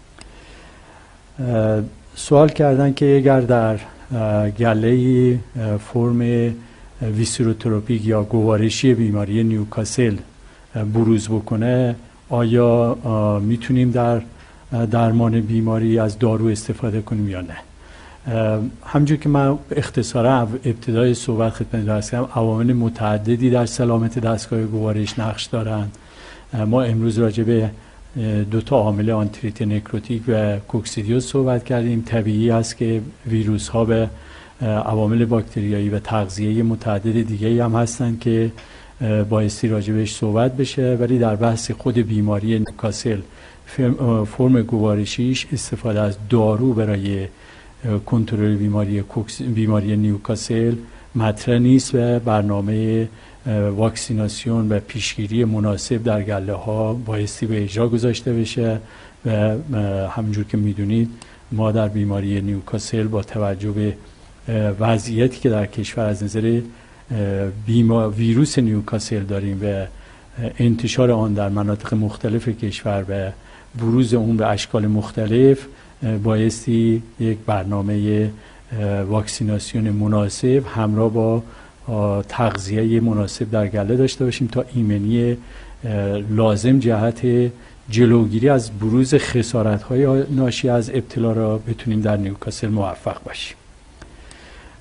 سوال کردن که اگر در گله فرم ویسروتروپیک یا گوارشی بیماری نیوکاسل بروز بکنه، آیا میتونیم در درمان بیماری از دارو استفاده کنیم یا نه؟ همونجور که من اختصارا ابتدای صحبت خدمت عرض کردم، عوامل متعددی در سلامت دستگاه گوارش نقش دارند. ما امروز راجع به دو تا عامل آنتریت نکروتیک و کوکسیدیوز صحبت کردیم. طبیعی است که ویروس ها به عوامل باکتریایی و تغذیه متعدد دیگه هم هستند که بایستی راجع بهش صحبت بشه، ولی در بحث خود بیماری نیوکاسل فرم گوارشیش استفاده از دارو برای کنترل بیماری کوکس بیماری نیوکاسل مطرح نیست و برنامه واکسیناسیون و پیشگیری مناسب در گله ها بایستی به اجرا گذاشته بشه و همونجور که میدونید ما در بیماری نیوکاسل با توجه به وضعیتی که در کشور از نظر بیما ویروس نیوکاسل داریم و انتشار آن در مناطق مختلف کشور و بروز اون به اشکال مختلف، بایستی یک برنامه واکسیناسیون مناسب همراه با تغذیه مناسب در گله داشته باشیم تا ایمنی لازم جهت جلوگیری از بروز خسارت‌های ناشی از ابتلا را بتونیم در نیوکاسل موفق باشیم.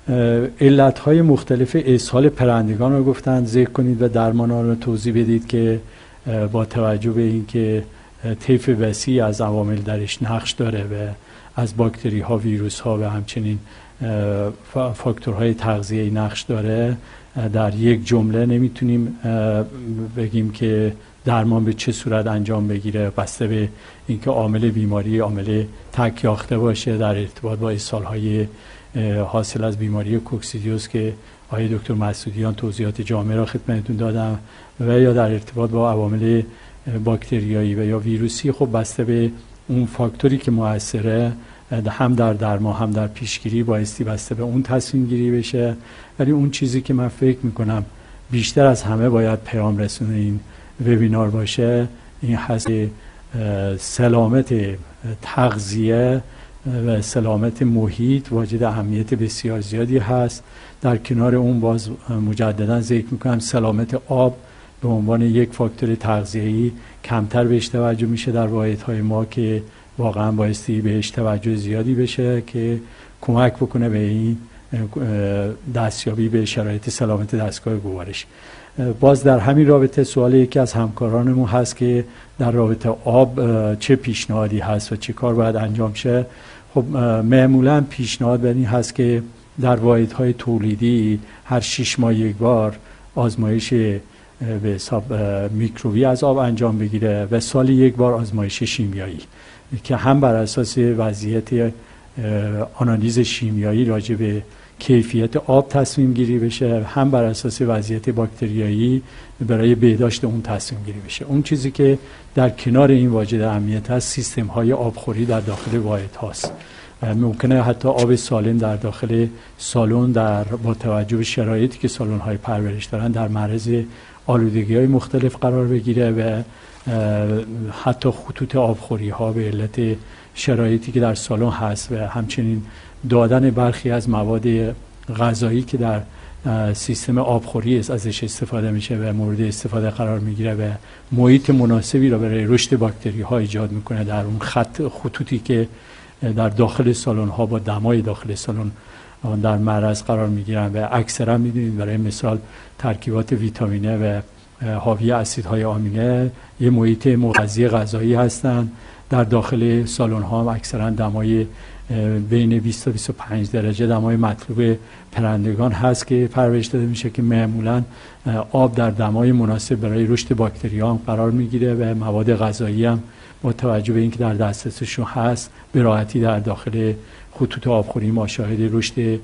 علتهای مختلف اسهال پرندگان رو گفتن ذکر کنید و درمان آن رو توضیح بدید که با توجه به اینکه طیف وسیع از عوامل درش نقش داره و از باکتری ها، ویروس ها و همچنین فاکتورهای تغذیه‌ای نقش داره، در یک جمله نمیتونیم بگیم که درمان به چه صورت انجام بگیره، بسته به اینکه عامل بیماری عامل تک یاخته باشه در ارتباط با اسهال‌های حاصل از بیماری کوکسیدیوس که آقای دکتر مسعودیان توضیحات جامع را خدمتتون دادم، و یا در ارتباط با عوامل باکتریایی و یا ویروسی، خب بسته به اون فاکتوری که مؤثره هم در درمان هم در پیشگیری بایستی بسته به اون تصمیم گیری بشه. ولی اون چیزی که من فکر میکنم بیشتر از همه باید پیام رسون این وبینار باشه این هست سلامت تغذیه و سلامت محیط واجد اهمیت بسیار زیادی هست. در کنار اون باز مجددا ذکر میکنم سلامت آب به عنوان یک فاکتور تغذیه‌ای کمتر بهش توجه میشه در واحدهای ما که واقعا بایستی بهش توجه زیادی بشه که کمک بکنه به این دستیابی به شرایط سلامت دستگاه گوارش. باز در همین رابطه سوال یکی از همکارانمون هست که در رابطه آب چه پیشنهادی هست و چه کار باید انجام شه. خب معمولا پیشنهاد بر این هست که در واحدهای تولیدی هر شش ماه یک بار آزمایش به حساب میکروبی از آب انجام بگیره و سال یک بار آزمایش شیمیایی که هم بر اساس وضعیت آنالیز شیمیایی راجع به کیفیت آب تصمیم گیری بشه، هم بر اساس وضعیت باکتریایی برای بهداشت اون تصمیم گیری بشه. اون چیزی که در کنار این واجد اهمیت هست سیستم های آبخوری در داخل واحد هاست. ممکنه حتی آب سالم در داخل سالن در با توجه به شرایطی که سالن های پرورش دارن در معرض آلودگی های مختلف قرار بگیره و حتی خطوط آبخوری ها به علت شرایطی که در سالن هست و همچنین دادن برخی از مواد غذایی که در سیستم آبخوری ازش استفاده میشه و مورد استفاده قرار میگیره و محیط مناسبی را برای رشد باکتری ها ایجاد میکنه در اون خط خطوطی که در داخل سالن ها با دمای داخل سالن در معرض قرار میگیرن و اکثرا میدونید برای مثال ترکیبات ویتامینه و حاوی اسیدهای آمینه یه محیط مغذی غذایی هستند. در داخل سالن ها هم اکثرا دمای بین بیست تا بیست و پنج درجه دمای مطلوب پرندگان هست که پرورش داده میشه که معمولا آب در دمای مناسب برای رشد باکتری ها هم قرار میگیره و مواد غذایی هم با توجه به اینکه در دسترسشون هست به راحتی در داخل خطوط آبخوری ما شاهد رشد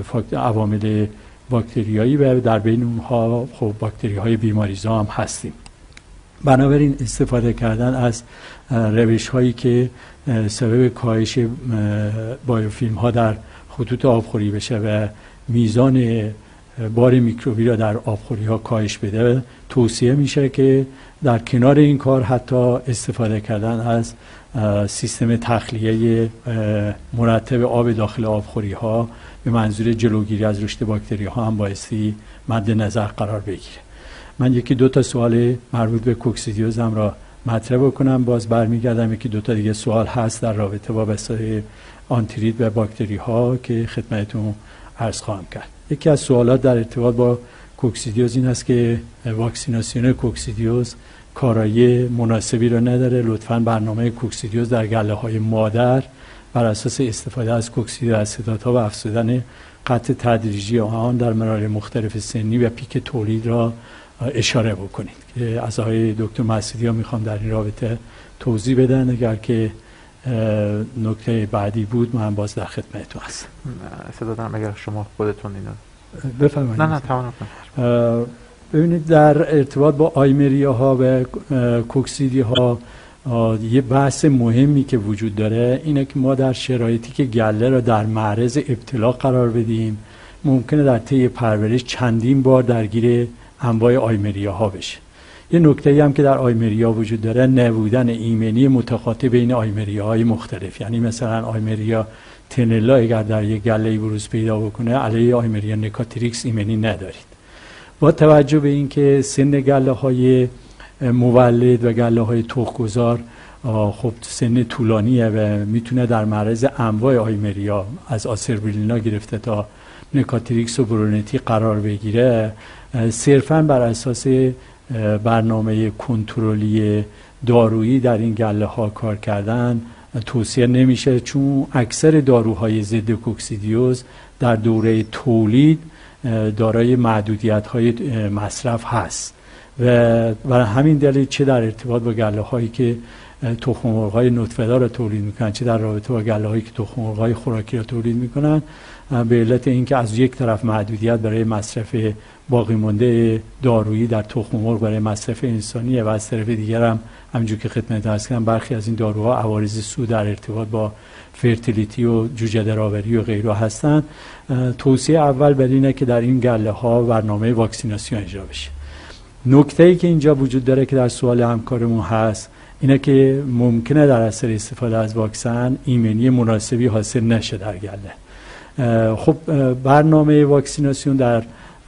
عوامل باکتریایی و در بین اونها خب باکتری های بیماریزا هم هستیم. بنابراین استفاده کردن از روش هایی که سبب کاهش بایوفیلم ها در خطوط آبخوری بشه و میزان بار میکروبی را در آبخوری ها کاهش بده توصیه میشه که در کنار این کار حتی استفاده کردن از سیستم تخلیه مرتب آب داخل آبخوری ها به منظور جلوگیری از رشد باکتری ها هم بایستی مد نظر قرار بگیره. من یکی دو تا سوال مربوط به کوکسیدیوزم را مطرح بکنم، باز برمیگردم یکی دو تا دیگه سوال هست در رابطه با بسای آنتیرید و باکتری ها که خدمتتون عرض خواهم کرد. یکی از سوالات در ارتباط با کوکسیدیوز این است که واکسیناسیون کوکسیدیوز کارایی مناسبی را نداره، لطفاً برنامه کوکسیدیوز در گله های مادر بر اساس استفاده از کوکسیدیو اسیدات‌ها و افزودن قطع تدریجی آن در مراحل مختلف سنی و پیک تولید را اشاره بکنید که از آقای دکتر مسعودیان میخوام در این رابطه توضیح بدن. اگر که نکته بعدی بود من باز در خدمتتون هستم. صدا دارم اگر شما خودتون اینو بفرمایید. نه نه تمام کنید. ببینید در ارتباط با آیمریا ها و کوکسیدی ها یه بحث مهمی که وجود داره اینه که ما در شرایطی که گله را در معرض ابتلا قرار بدیم ممکنه در طی پرورش چندین بار درگیر انواع آیمریا ها بشه. یه نکته‌ای هم که در آیمریا وجود داره نبودن ایمنی متقاطع بین آیمریا های مختلف، یعنی مثلا آیمریا تنلا اگر در یک گله بروز پیدا بکنه علیه آیمریا نکاتریکس ایمنی ندارید. با توجه به اینکه سن گله های مولد و گله های تخم‌گذار خب سن طولانیه و میتونه در معرض انواع آیمریا از آسربیلینا گرفته تا نکاتریکس و برونتی قرار بگیره، صرفاً بر اساس برنامه کنترلی دارویی در این گله ها کار کردن توصیه نمیشه، چون اکثر داروهای ضد کوکسیدیوز در دوره تولید دارای محدودیت های مصرف هست و برای همین دلیل چه در ارتباط با گله هایی که تخم مرغ های نطفه دار را تولید میکنن، چه در رابطه با گله هایی که تخم مرغ های خوراکی را تولید میکنن، به علت اینکه از یک طرف محدودیت برای مصرف باقی مانده دارویی در تخم مرغ برای مصرف انسانیه و از طرف دیگر هم همونجور که خدمت عرض کردم برخی از این داروها عوارض سو در ارتباط با فرتیلیتی و جوجه درآوری و غیره هستند. توصیه اول بر اینه که در این گله ها برنامه واکسیناسیون اجرا بشه. نکته‌ای که اینجا وجود داره که در سوال همکارمون هست اینه که ممکنه در اثر استفاده از واکسن ایمنی مناسبی حاصل نشه در گله. خب برنامه واکسیناسیون در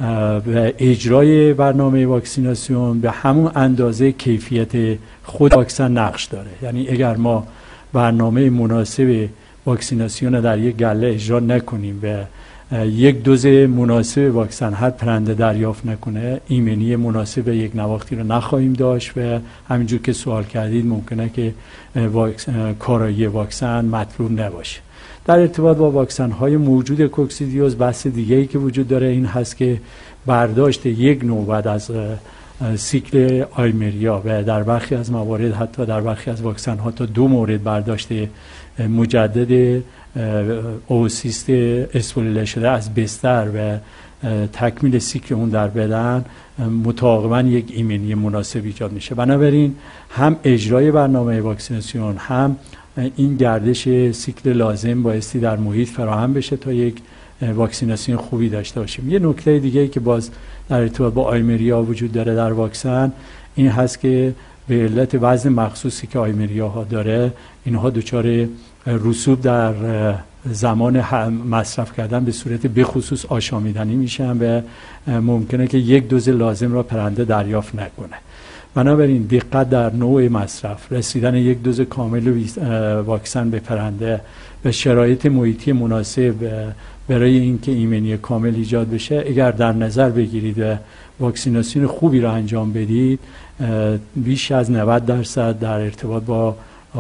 اجرای برنامه واکسیناسیون به همون اندازه کیفیت خود واکسن نقش داره. یعنی اگر ما برنامه مناسب واکسیناسیون در یک گله اجرا نکنیم و یک دوز مناسب واکسن هر پرنده دریافت نکنه، ایمنی مناسب یک نواختی رو نخواهیم داشت و همینجور که سوال کردید ممکنه که واکسن، کارایی واکسن مطلوب نباشه. در ارتباط با واکسن های موجود کوکسیدیوز بحث دیگه‌ای که وجود داره این هست که برداشت یک نوع بعد از سیکل آیمریا و در برخی از موارد حتی در برخی از واکسن ها تا دو مورد برداشت مجدد اوسیست اسپولیله شده از بستر و تکمیل سیکل اون در بدن متعاقباً یک ایمنی مناسب ایجاد میشه. بنابراین هم اجرای برنامه واکسیناسیون هم این گردش سیکل لازم بایستی در محیط فراهم بشه تا یک واکسیناسیون خوبی داشته باشیم. یه نکته دیگه ای که باز در ارتباط با آیمریا وجود داره در واکسن این هست که به علت وزن مخصوصی که آیمریا ها داره اینها دچار رسوب در زمان مصرف کردن به صورت بخصوص آشامیدنی میشن و ممکنه که یک دوز لازم را پرنده دریافت نکنه. بنابراین دقت در نوع مصرف، رسیدن یک دوز کامل واکسن به پرنده و شرایط محیطی مناسب برای اینکه ایمنی کامل ایجاد بشه اگر در نظر بگیرید و واکسیناسیون خوبی را انجام بدید، بیش از نود درصد در ارتباط با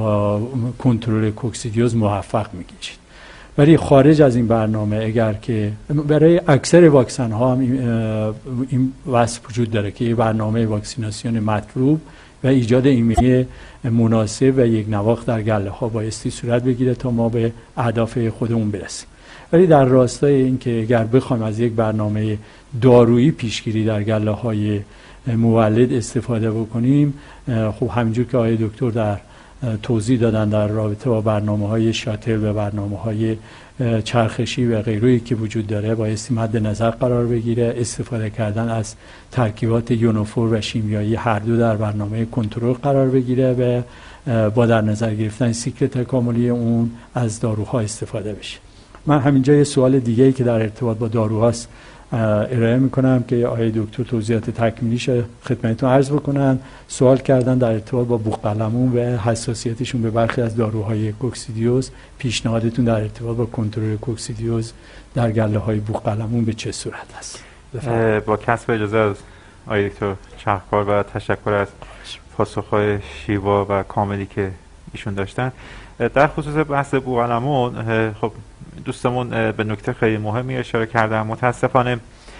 کنترل کوکسیدیوز موفق میگیرید. ولی خارج از این برنامه اگر که برای اکثر واکسن ها هم این وصف وجود داره که یه برنامه واکسیناسیون مطلوب و ایجاد ایمنی مناسب و یک نواخت در گله ها بایستی صورت بگیره تا ما به اهداف خودمون برسیم. ولی در راستای این که اگر بخوایم از یک برنامه دارویی پیشگیری در گله های مولد استفاده بکنیم، خب همینجور که آقای دکتر در توضیح دادن در رابطه با برنامه‌های شاتل و برنامه‌های چرخشی و غیره که وجود داره بایستی مد نظر قرار بگیره. استفاده کردن از ترکیبات یونوفور و شیمیایی هر دو در برنامه کنترل قرار بگیره و با در نظر گرفتن سیکل تکاملی اون از داروها استفاده بشه. من همینجا یه سوال دیگه‌ای که در ارتباط با داروهاست ارائه میکنم که آقای دکتر توضیحات تکمیلیش خدمتتون عرض بکنن. سوال کردن در ارتباط با بوقلمون و حساسیتشون به برخی از داروهای کوکسیدیوز. پیشنهادتون در ارتباط با کنترل کوکسیدیوز در گله های بوقلمون به چه صورت است؟ با کسب اجازه از آقای دکتر چرخکار و تشکر از پاسخهای شیوا و کاملی که ایشون داشتن در خصوص بحث بوقلمون. خب دوستمون به نکته خیلی مهمی اشاره کردن. متاسفانه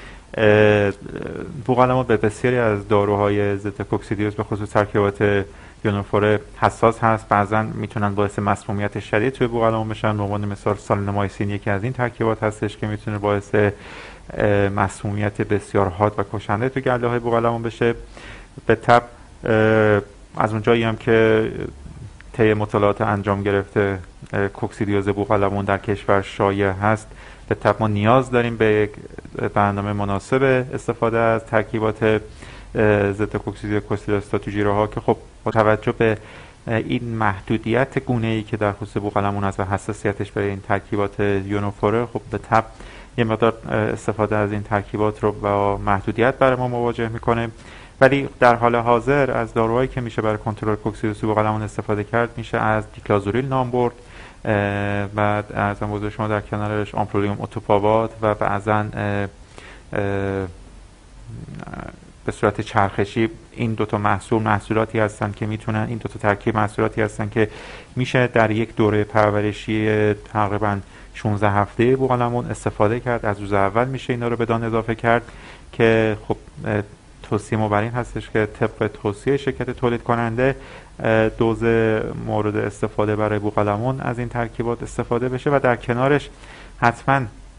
بوقلمون به بسیاری از داروهای ضد کوکسیدیوز به خصوص ترکیبات یونوفور حساس هست. بعضا میتونن باعث مسمومیت شدید توی بوقلمون بشن. به عنوان مثال سالینامایسین یکی از این ترکیبات هستش که میتونه باعث مسمومیت بسیار حاد و کشنده توی گله های بوقلمون بشه. به طب از اونجایی هم که طی مطالعات انجام گرفته کوکسیدیوز بوقلمون در کشور شایع هست، به طب ما نیاز داریم به یک برنامه مناسب استفاده از ترکیبات ضد کوکسیدیوز کوکسیدیوز تو جیره‌ها که خب با توجه به این محدودیت گونه‌ای که در خصوص بوقلمون هست و حساسیتش برای این ترکیبات یونوفوره، خب به طب یه مقدار استفاده از این ترکیبات رو با محدودیت برای ما مواجه میکنه. ولی در حال حاضر از داروهایی که میشه برای کنترل کوکسیدیوز بوقلمون استفاده کرد میشه از دیکلازوریل نام برد بعد ارزم بزرگ شما در کنارش آمپرولیوم اتوپاوات و بعضا به صورت چرخشی این دوتا محصول محصولاتی هستن که میتونن این دوتا ترکیب محصولاتی هستن که میشه در یک دوره پرورشی تقریبا شانزده هفته بوقلمون استفاده کرد. از روز اول میشه اینا رو به دان اضافه کرد که خب توصیه ما بر این هستش که طبق توصیه شرکت تولید کننده دوز مورد استفاده برای بوقلمون از این ترکیبات استفاده بشه و در کنارش حتما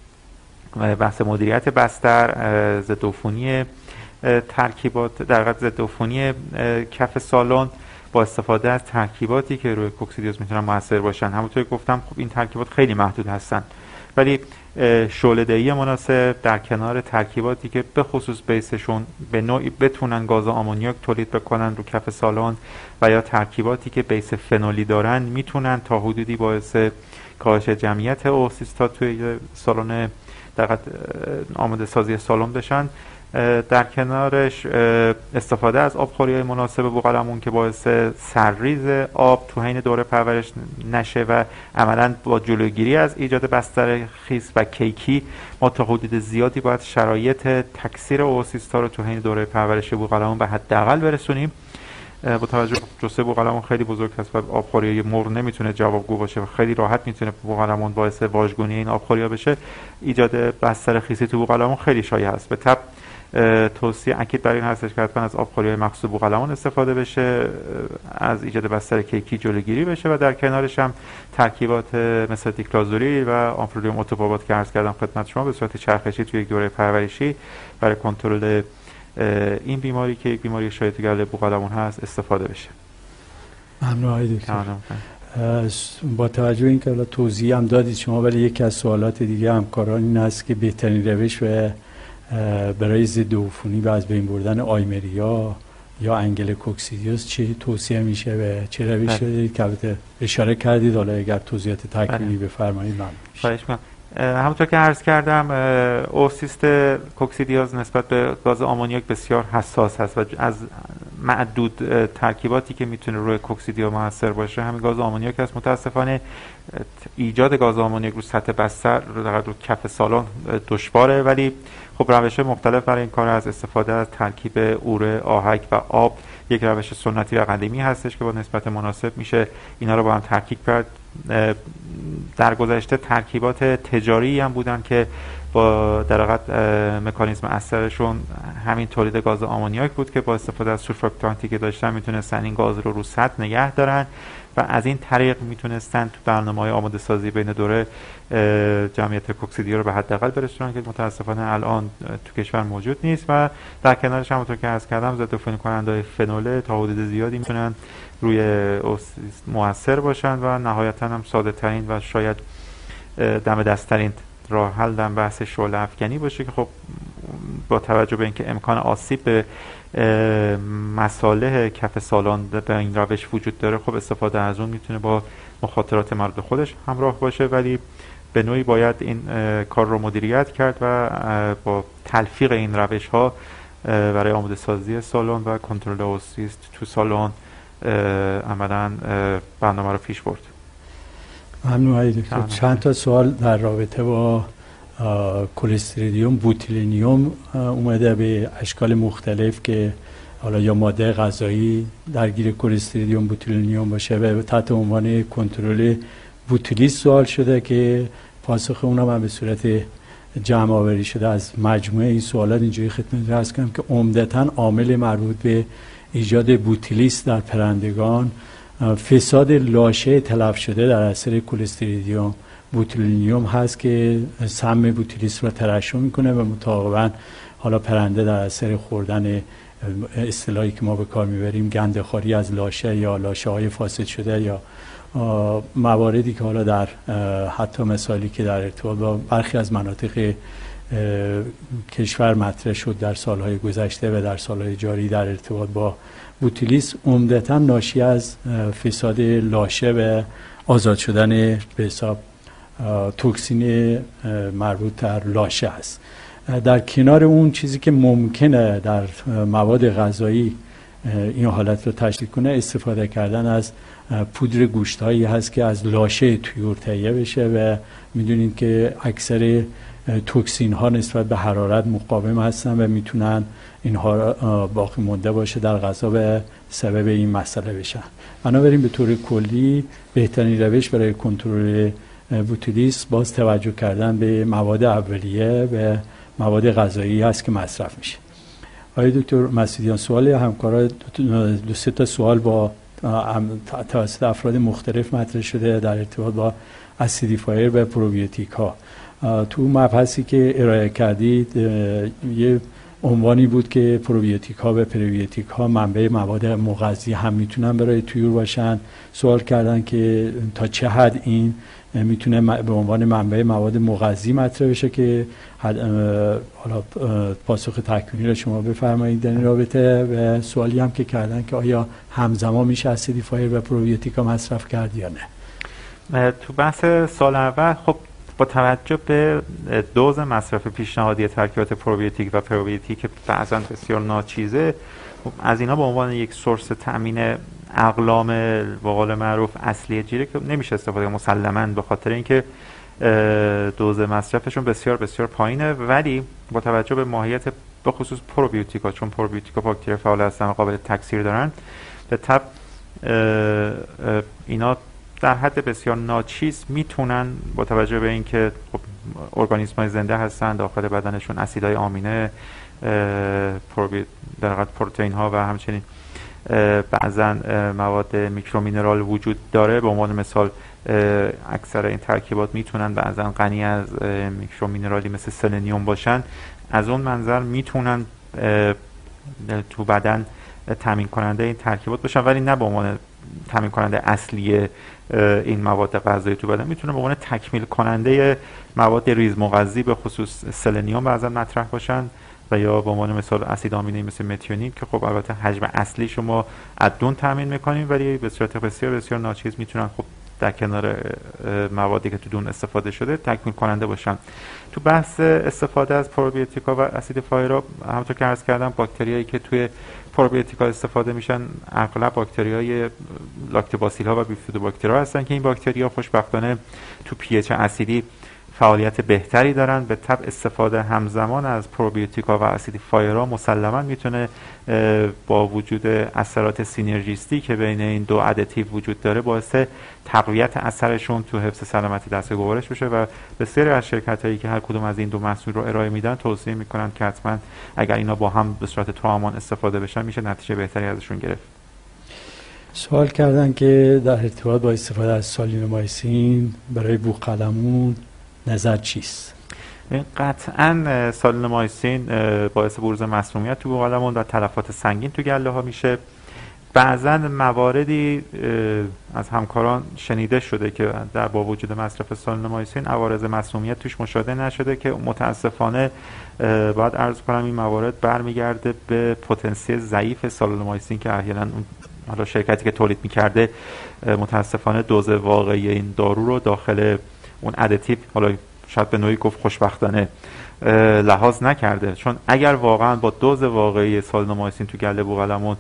بحث مدیریت بستر، ضد عفونی ترکیبات در واقع ضد عفونی کف سالن با استفاده از ترکیباتی که روی کوکسیدیوز میتونن موثر باشن. همونطور که گفتم خب این ترکیبات خیلی محدود هستن، ولی شعله‌دهی مناسب در کنار ترکیباتی که به خصوص بیسشون به نوعی بتونن گاز آمونیاک تولید بکنن رو کف سالن و یا ترکیباتی که بیس فنولی دارن میتونن تا حدودی باعث کاهش جمعیت اوسیستات توی سالن در آماده سازی سالن بشن. در کنارش استفاده از آبخوری‌های مناسب بوقلمون که باعث سرریز آب تو حین دوره پرورش نشه و عملاً با جلوگیری از ایجاد بستر خیس و کیکی ما تا حدود زیادی باید شرایط تکثیر اوسیستا رو تو حین دوره پرورش بوقلمون به حداقل برسونیم. با توجه به جثه بوقلمون خیلی بزرگ هست و آبخوری مرغ نمیتونه جوابگو باشه و خیلی راحت میتونه بوقلمون باعث واژگونی این آبخوری‌ها بشه. ایجاد بستر خیسی تو بوقلمون خیلی شایع است. به تبع توصیه اکید بر این هستش که حتما از آبخوری‌های مخصوص بوقلمون استفاده بشه، از ایجاد بستر کیکی جلوگیری بشه و در کنارش هم ترکیبات مثل دیکلازولی و آمپرولیوم اتوپاوات که عرض کردم خدمت شما به صورت چرخشی توی یک دوره پرورشی برای کنترل این بیماری که یک بیماری شایع گله بوقلمون هست استفاده بشه. ممنون آقای دکتر. با توجه به اینکه توضیح هم دادید شما، ولی یکی از سوالات دیگه همکاران این است که بهترین روش و برای ضد عفونی و از بین بردن آیمریا یا انگل کوکسیدیوس چه توصیه میشه و چه روشی دارید که البته اشاره کردید، حالا اگر توضیحات تکمیلی بفرمایید ممنون میشم. همونطور که عرض کردم اوسیست کوکسیدیوز نسبت به گاز آمونیاک بسیار حساس هست و از معدود ترکیباتی که میتونه روی کوکسیدیو موثر باشه همین گاز آمونیاک هست. متاسفانه ایجاد گاز آمونیاک رو سطح بستر رو کف سالن دشواره، ولی خب روش مختلف برای این کار از استفاده از ترکیب اوره، آهک و آب یک روش سنتی و قدیمی هستش که با نسبت مناسب میشه اینا رو با هم ترکیب کرد. در گذشته ترکیبات تجاری هم بودن که با در واقع مکانیزم اثرشون همین تولید گاز آمونیاک بود که با استفاده از سورفاکتانتی که داشتن میتونستن این گاز رو رو سطح نگه دارن و از این طریق میتونستن تو برنامه‌های آماده سازی بین دوره جمعیت کوکسیدیو رو به حداقل برسونن که متاسفانه الان تو کشور موجود نیست. و در کنارش همونطور که عرض کردم ضد عفونی کننده‌های فنول تا حدود زیادی میتونن روی اوسیست موثر باشن و نهایتا هم ساده ترین و شاید دم دستترین راه حل در بحث شعله افکنی باشه که خب با توجه به اینکه امکان آسیب به مصالح کف سالن به این روش وجود داره، خب استفاده از اون میتونه با مخاطرات مربوط خودش همراه باشه، ولی به نوعی باید این کار رو مدیریت کرد و با تلفیق این روش ها برای آماده سازی سالن و کنترل اوسیست تو سالن عملا برنامه رو پیش برد. ممنون آقای دکتر. چند تا سوال در رابطه با کلستریدیوم بوتولینیوم اومده به اشکال مختلف که حالا یا ماده غذایی درگیر کلستریدیوم بوتولینیوم باشه و تحت عنوان کنترل بوتولیس سوال شده که پاسخ اونم هم به صورت جمع آوری شده از مجموعه این سوالات. اینجوری خدمت عرض کنم که عمدتاً عامل مربوط به ایجاد بوتولیس در پرندگان فساد لاشه تلف شده در اثر کلستریدیوم بوتولینیوم هست که سم بوتولیس رو ترشح میکنه و متعاقباً حالا پرنده در اثر خوردن اصطلاحی که ما به کار میبریم گندخواری از لاشه یا لاشه های فاسد شده یا مواردی که حالا در حتی مثالی که در ارتباط با برخی از مناطق کشور مطرح شد در سالهای گذشته و در سالهای جاری در ارتباط با بوتولیس عمدتاً ناشی از فساد لاشه و آزاد شدن به حساب توکسین مربوط در لاشه است. در کنار اون چیزی که ممکنه در مواد غذایی این حالت رو تشدید کنه، استفاده کردن از پودر گوشت‌هایی هست که از لاشه طیور تهیه بشه و میدونید که اکثر توکسین ها نسبت به حرارت مقاوم هستن و میتونن اینها باقی مونده باشه در غذا و سبب این مسئله بشن. بنابراین به طور کلی بهترین روش برای کنترل بوتولیسم باز توجه کردن به مواد اولیه و مواد غذایی هست که مصرف میشه. آقای دکتر مسعودیان، سوال همکارا دو سه تا سوال با توسط افراد مختلف مطرح شده در ارتباط با اسیدیفایر و پروبیوتیک ها. تو مبحثی که ارائه کردید یه عنوانی بود که پروبیوتیک ها و پریبیوتیک ها منبع مواد مغذی هم میتونن برای طیور باشن. سوال کردن که تا چه حد این میتونه به عنوان منبع مواد مغذی مطرح بشه که حالا پاسخ تکمیلی رو شما بفرمایید در این رابطه. و سوالی هم که کردن که آیا همزمان میشه اسیدیفایر و پروبیوتیک ها مصرف کرد یا نه. تو بحث سال اول خب با توجه به دوز مصرف پیشنهادی ترکیبات پروبیوتیک و پروبیوتیک که بعضا بسیار ناچیزه، از اینا به عنوان یک سورس تامین اقلام به قول معروف اصلی جیره که نمیشه استفاده مسلماً به خاطر اینکه دوز مصرفشون بسیار بسیار پایینه، ولی با توجه به ماهیت به خصوص پروبیوتیکا، چون پروبیوتیکا باکتری فعال هستن و قابل تکثیر دارن، به تبع اینا در حد بسیار ناچیز میتونن با توجه به اینکه خب ارگانیسم های زنده هستن، داخل بدنشون اسیدهای آمینه، در حقیقت پروتئین ها و همچنین بعضا مواد میکرومینرال وجود داره. به عنوان مثال اکثر این ترکیبات میتونن بعضا غنی از میکرومینرالی مثل سلنیوم باشن، از اون منظر میتونن تو بدن تامین کننده این ترکیبات باشن، ولی نه به عنوان تامین کننده اصلی این مواد غذایی تو بدن. میتونه به عنوان تکمیل کننده مواد ریز مغذی به خصوص سلنیوم بعضا مطرح باشن، و یا به عنوان مثال اسید آمینه مثل متیونین که خب البته حجم اصلی شما از دون تامین میکنیم، ولی به صورت بسیار بسیار ناچیز میتونن خب در کنار موادی که تو دون استفاده شده تکمیل کننده باشن. تو بحث استفاده از پروبیوتیکا و اسیدیفایرها، همونطور که عرض کردم باکتریایی که توی پروبیوتیکا استفاده میشن اغلب باکتریای لاکتوباسیل ها و بیفیدوباکتریا هستن که این باکتریا خوشبختانه تو پی اچ اسیدی فعالیت بهتری دارن. به تبع استفاده همزمان از پروبیوتیکا و اسیدیفایرها مسلما میتونه با وجود اثرات سینرژیستی که بین این دو ادیتیو وجود داره باعث تقویت اثرشون تو حفظ سلامتی دست گوارش بشه، و بسیاری از شرکت هایی که هر کدوم از این دو محصول رو ارائه میدن توصیه میکنن که حتما اگر اینا با هم به صورت توأمان استفاده بشن میشه نتیجه بهتری ازشون گرفت. سوال کردن که در ارتباط با استفاده از سالینومایسین برای بوقلمون نظر چیست؟ قطعا سالینومایسین باعث بروز مسمومیت تو بوقلمون و تلفات سنگین تو گله ها میشه. بعضا مواردی از همکاران شنیده شده که در با وجود مصرف سالینومایسین عوارض مسمومیت توش مشاهده نشده، که متاسفانه باید عرض کنم این موارد برمیگرده به پتانسیل ضعیف سالینومایسین که احیانا اون حالا شرکتی که تولید میکرده متاسفانه دوز واقعی این دارو رو داخل اون ادیتیو، حالا شاید به نوعی گفت خوشبختانه، لحاظ نکرده. چون اگر واقعا با دوز واقعی سالینومایسین تو گله بوقلمون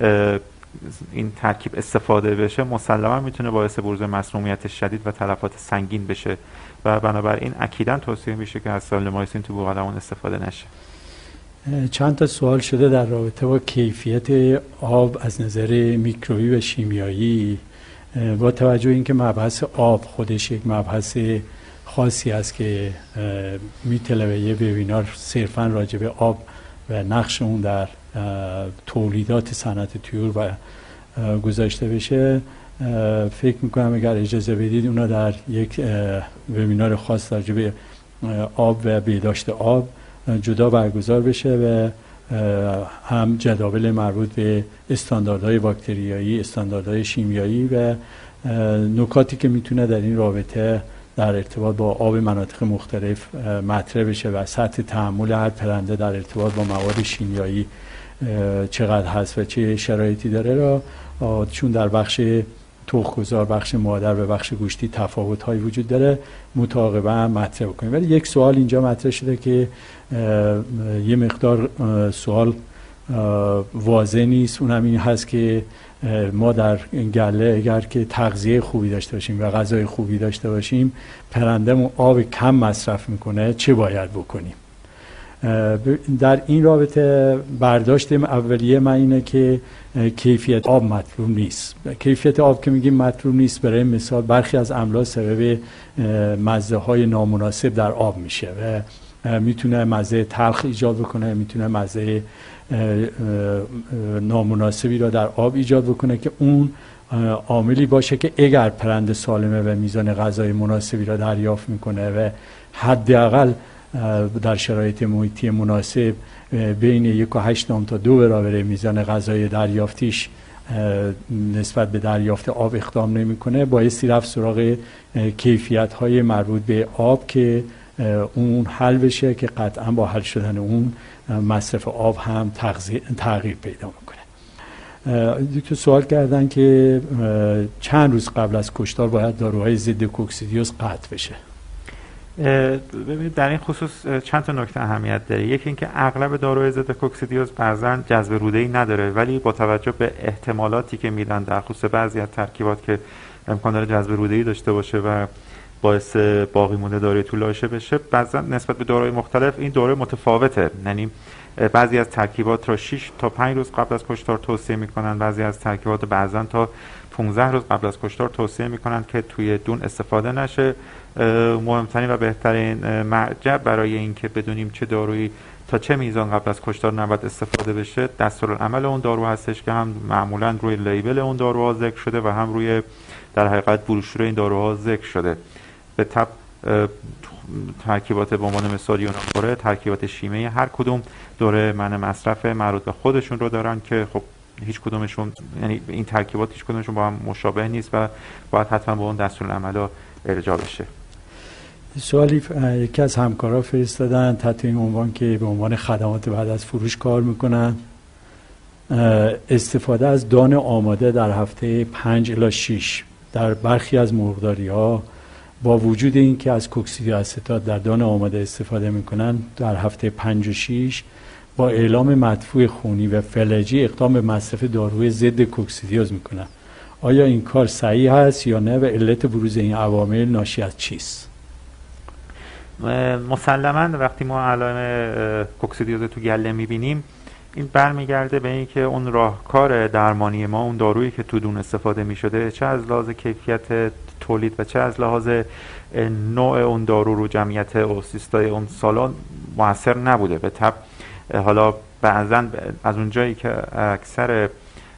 این ترکیب استفاده بشه مسلما میتونه باعث بروز مسمومیت شدید و تلفات سنگین بشه، و بنابراین اکیداً توصیه میشه که از سالینومایسین تو بوقلمون استفاده نشه. چند تا سوال شده در رابطه با کیفیت آب از نظر میکروبی و شیمیایی. با توجه اینکه مبحث آب خودش یک مبحث خاصی است که میتونه به یه وبینار صرفاً راجع به آب و نقش اون در تولیدات صنعت طیور و گذاشته بشه، فکر میکنم اگر اجازه بدید اونا در یک وبینار خاص راجع به آب و بهداشت آب جدا برگزار بشه و هم جداول مربوط به استانداردهای باکتریایی، استانداردهای شیمیایی و نکاتی که میتونه در این رابطه در ارتباط با آب مناطق مختلف مطرح بشه و سطح تحمل هر پرنده در ارتباط با مواد شیمیایی چقدر هست و چه شرایطی داره را، چون در بخش تخم‌گذار، بخش مادر و بخش گوشتی تفاوت‌هایی وجود داره، متعاقباً مطرح بکنیم. ولی یک سوال اینجا مطرح شده که یه مقدار سوال واضح نیست. اونم این هست که ما در گله اگر که تغذیه خوبی داشته باشیم و غذای خوبی داشته باشیم، پرنده‌مون آب کم مصرف میکنه، چه باید بکنیم؟ در این رابطه برداشت اولیه من اینه که کیفیت آب مطلوب نیست. کیفیت آب که میگیم مطلوب نیست، برای مثال برخی از املاح سبب مزه های نامناسب در آب میشه و میتونه مزه تلخ ایجاد بکنه، میتونه مزه نامناسبی را در آب ایجاد بکنه که اون عاملی باشه که اگر پرنده سالمه و میزان غذای مناسبی را دریافت میکنه و حداقل در شرایط محیطی مناسب بین یک و هشت نام تا دو برابر میزان غذای دریافتیش نسبت به دریافت آب اقدام نمیکنه، بایستی رفت سراغ کیفیت های مربوط به آب که اون حل بشه که قطعا با حل شدن اون مصرف آب هم تغییر پیدا میکنه. دکتر سوال کردن که چند روز قبل از کشتار باید داروهای ضد کوکسیدیوز قطع بشه. ببینید در این خصوص چند تا نکته اهمیت داره. یکی اینکه اغلب داروهای ضد کوکسیدیوز بعضا جذب روده‌ای نداره، ولی با توجه به احتمالاتی که میدن در خصوص بعضی از ترکیبات که امکان داره جذب روده‌ای داشته باشه و باعث باقی مونده داروی طولانی بشه، بعضا نسبت به داروهای مختلف این دوره متفاوته. یعنی بعضی از ترکیبات را شش تا پنج روز قبل از کشتار توصیه میکنن، بعضی از ترکیبات بعضا تا پانزده روز قبل از کشتار توصیه میکنن که توی دون استفاده نشه. مهمترین و بهترین مرجع برای اینکه بدونیم چه دارویی تا چه میزان قبل از کشتار نباید استفاده بشه دستورالعمل اون دارو هستش که هم معمولا روی لیبل اون داروها ذکر شده و هم روی در حقیقت بروشور این داروها ذکر شده. به تبع ترکیبات به عنوان مثال یوناکوره، ترکیبات شیمیایی، هر کدوم دوره منع مصرف مربوط به خودشون رو دارن که خب هیچ کدومشون، یعنی این ترکیبات هیچ کدومشون با هم مشابه نیست و باید حتما با اون دستورالعمل ارجاع بشه. سوالی یکی از همکارا فرستادن تحت این عنوان که به عنوان خدمات بعد از فروش کار میکنن، استفاده از دان آماده در هفته پنج الی شش در برخی از مرغداری ها با وجود این که از کوکسیدیوآستات در دان آماده استفاده میکنن، در هفته پنج و شش با اعلام مدفوع خونی و فلجی اقدام به مصرف داروی ضد کوکسیدیوز میکنن. آیا این کار صحیح هست یا نه و علت بروز این عوامل ناشی از چیست؟ مسلماً وقتی ما علائم کوکسیدیوز تو گله میبینیم، این برمیگرده به اینکه اون راهکار درمانی ما، اون دارویی که تو دون استفاده میشده، چه از لحاظ کیفیت تولید و چه از لحاظ نوع اون دارو رو جمعیت اوسیستای اون سالن موثر نبوده. به طب حالا بعضاً از اون جایی که اکثر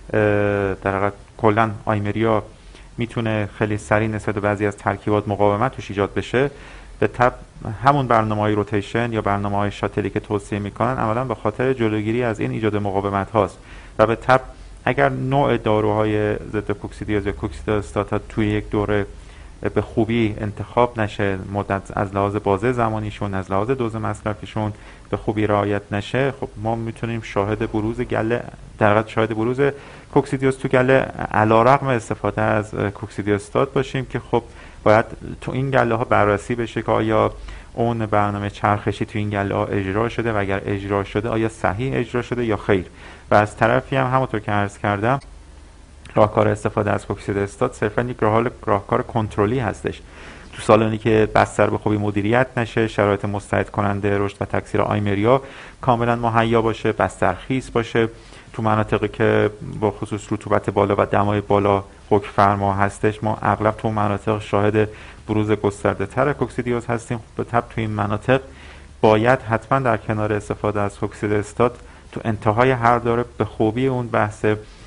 در حقیقت کلاً آیمریا میتونه خیلی سریع نسبت به بعضی از ترکیبات مقاومت توش ایجاد بشه، به طب همون برنامه‌های روتیشن یا برنامه‌های شاتلی که توصیه میکنن عملاً به خاطر جلوگیری از این ایجاد مقاومت هاست. و به طب اگر نوع داروهای ضد کوکسیدیوز یا کوکسیدیوستات توی یک دوره به خوبی انتخاب نشه، مدت از لحاظ بازه زمانیشون، از لحاظ دوز مصرفشون به خوبی رعایت نشه، خب ما میتونیم شاهد بروز گله، در واقع شاهد بروز کوکسیدیوز تو گله علیرغم استفاده از کوکسیدیوستات باشیم که خب باید تو این گله ها بررسی بشه که آیا اون برنامه چرخشی تو این گله ها اجرا شده و اگر اجرا شده آیا صحیح اجرا شده یا خیر. و از طرفی هم همونطور که عرض کردم راهکار استفاده از کوکسیدیوستات صرفا یک راه راهکار کنترلی هستش. تو سالانی که بستر به خوبی مدیریت نشه، شرایط مستعد کننده رشد و تکثیر آیمریا کاملا مهیا باشه، بستر خیس باشه، تو مناطقی که با خصوص رطوبت بالا و دمای بالا حکم فرما هستش، ما اغلب تو مناطق شاهد بروز گسترده تر کوکسیدیوز هستیم. به طب تو این مناطق باید حتما در کنار استفاده از کوکسیدیوستات تو انتهای هر داره به خوبی اون بحث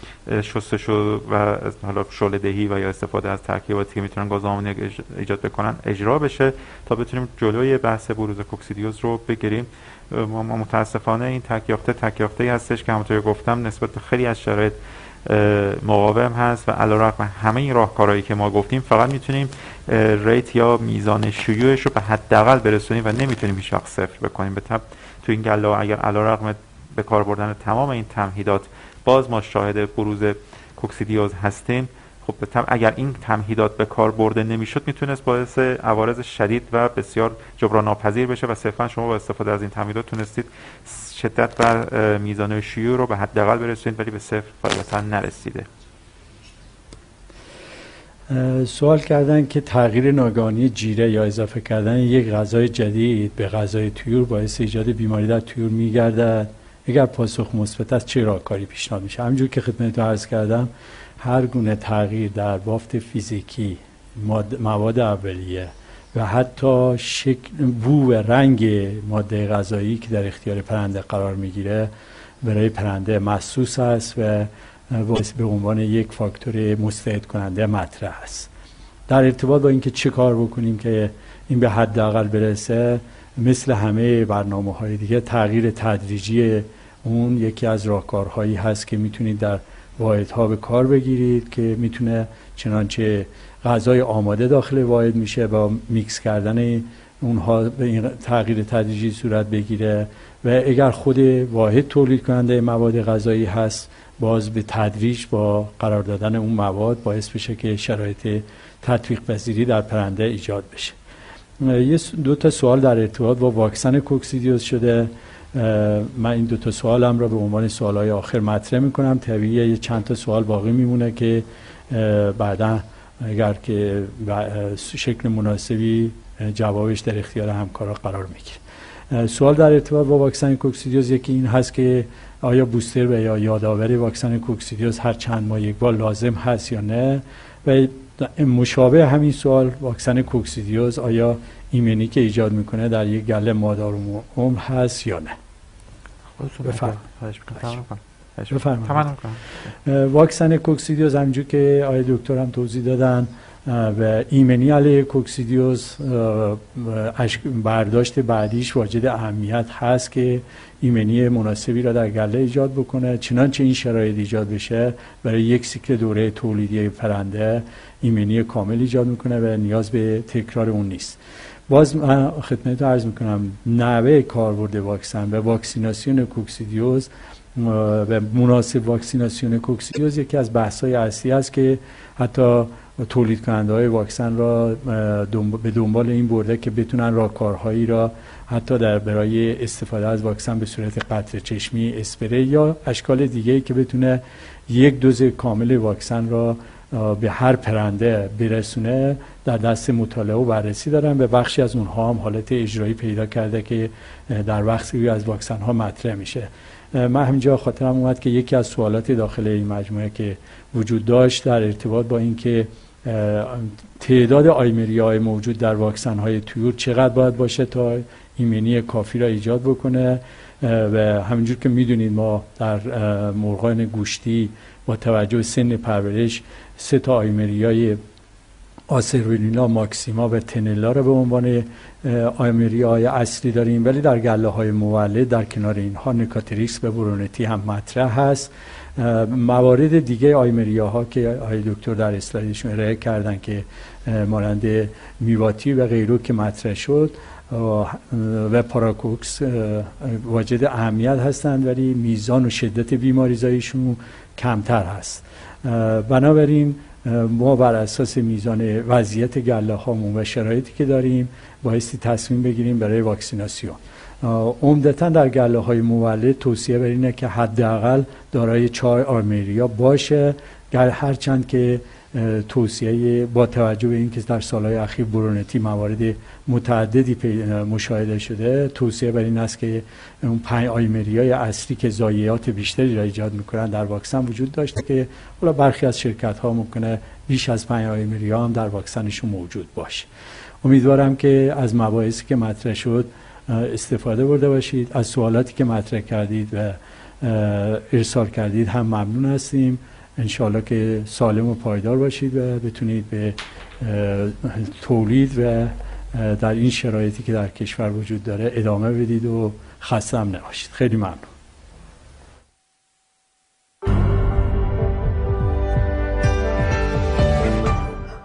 شستشو و حالا شعله دهی و یا استفاده از ترکیباتی که میتونن گاز آمونیاک ایجاد بکنن اجرا بشه تا بتونیم جلوی بحث بروز کوکسیدیوز رو بگیریم. ما متاسفانه این تکیافته تکیافته هستش که همونطور گفتم نسبت به خیلی از شرایط مقاوم هست و علیرغم همه این راهکارهایی که ما گفتیم فقط میتونیم ریت یا میزان شیوعش رو به حداقل برسونیم و نمیتونیم هیچ وقت صفر بکنیم. به طب تو این گله اگر علیرغم به کار بردن تمام این تمهیدات باز ما شاهد بروز کوکسیدیوز هستیم، خب خب اگر این تمهیدات به کار برده نمیشد میتونست باعث عوارض شدید و بسیار جبران ناپذیر بشه و صرفا شما با استفاده از این تمهیدات تونستید شدت بر میزان شیوع رو به حداقل برسونید ولی به صفر غالبا نرسیده. سوال کردن که تغییر ناگهانی جیره یا اضافه کردن یک غذای جدید به غذای طیور باعث ایجاد بیماری در طیور میگردد؟ اگر پاسخ مثبت است چه راهکاری پیشنهاد میشه؟ همونجور که خدمتتون عرض کردم هر گونه تغییر در بافت فیزیکی، مواد اولیه و حتی شکل، بو و رنگ ماده غذایی که در اختیار پرنده قرار میگیره برای پرنده محسوس است و به عنوان یک فاکتور مستعد کننده مطرح است. در ارتباط با اینکه چه کار بکنیم که این به حداقل برسه، مثل همه برنامه‌های دیگه تغییر تدریجی اون یکی از راهکارهایی هست که میتونید در واحدها به کار بگیرید که میتونه چنانچه غذای آماده داخل واحد میشه با میکس کردن اونها به این تغییر تدریجی صورت بگیره و اگر خود واحد تولید کننده مواد غذایی هست باز به تدریج با قرار دادن اون مواد باعث بشه که شرایط تطبیق پذیری در پرنده ایجاد بشه. یه دو تا سوال در ارتباط با واکسن کوکسیدیوز شده. من این دو تا سوالم را به عنوان سوالای آخر مطرح میکنم. طبیعیه یه چند تا سوال باقی میمونه که بعدا اگر که شکل مناسبی جوابش در اختیار همکارا قرار میگیره. سوال در ارتباط با واکسن کوکسیدیوز یکی این هست که آیا بوستر و یا یادآور واکسن کوکسیدیوز هر چند ماه یک بار لازم هست یا نه؟ و مشابه همین سوال واکسن کوکسیدیوز آیا ایمنی که ایجاد میکنه در یک گله مادر و عمر هست یا نه؟ بفرمایید. واکسن کوکسیدیوز همونجور که آقای دکتر هم توضیح دادن و ایمنی علیه کوکسیدیوز برداشت بعدیش واجد اهمیت هست که ایمنی مناسبی را در گله ایجاد بکنه. چنانچه این شرایط ایجاد بشه برای یک سیکل دوره تولیدی پرنده ایمنی کامل ایجاد میکنه و نیاز به تکرار اون نیست. باز من خدمتتون عرض میکنم نحوه کاربرد واکسن و واکسیناسیون کوکسیدیوز و مناسب واکسیناسیون کوکسیدیوز یکی از بحث‌های اصلی است که حتی تولید کننده های واکسن را به دنبال این برده که بتونن راهکارهایی را حتی در برای استفاده از واکسن به صورت قطره چشمی، اسپری یا اشکال دیگه‌ای که بتونه یک دوز کامل واکسن را به هر پرنده برسونه در دست مطالعه و بررسی دارن و بخشی از اونها هم حالت اجرایی پیدا کرده که در وقتی از واکسن ها مطرح میشه. من همینجا خاطرم اومد که یکی از سوالات داخل این مجموعه که وجود داشت در ارتباط با این که تعداد آیمریای موجود در واکسن های طیور چقدر باید باشه تا ایمنی کافی را ایجاد بکنه و همینجور که میدونید ما در مرغان گوشتی با توجه به سن پرورش سه تا آیمریای آسرولینا، ماکسیما و تنلا را به عنوان آیمریای اصلی داریم، ولی در گله های مولد در کنار اینها نکاتریکس و برونتی هم مطرح هست. موارد دیگه آیمریاها که آقای دکتر در اسلایدشون ارائه کردن که مانند میواتی و غیره که مطرح شد و پاراکوکس واجد اهمیت هستند ولی میزان و شدت بیماریزاییشون کمتر هست. بنابراین ما بر اساس میزان وضعیت گله هامون و شرایطی که داریم بایستی تصمیم بگیریم برای واکسیناسیون. عمدتاً در گله های مولد توصیه بر اینه که حداقل دارای چهار آیمریا باشه، هرچند که توصیه با توجه به اینکه در سالهای اخیر برونتی موارد متعددی مشاهده شده، توصیه بر این است که اون پنج آیمریای اصلی که ضایعات بیشتری را ایجاد میکنن در واکسن وجود داشته که حالا برخی از شرکت ها ممکنه بیش از پنج آیمریا هم در واکسنشون موجود باشه. امیدوارم که از مباحثی که مطرح شد استفاده برده باشید. از سوالاتی که مطرح کردید و ارسال کردید هم ممنون هستیم. انشاءالله که سالم و پایدار باشید و بتونید به تولید و در این شرایطی که در کشور وجود داره ادامه بدید و خسته هم نباشید. خیلی ممنون.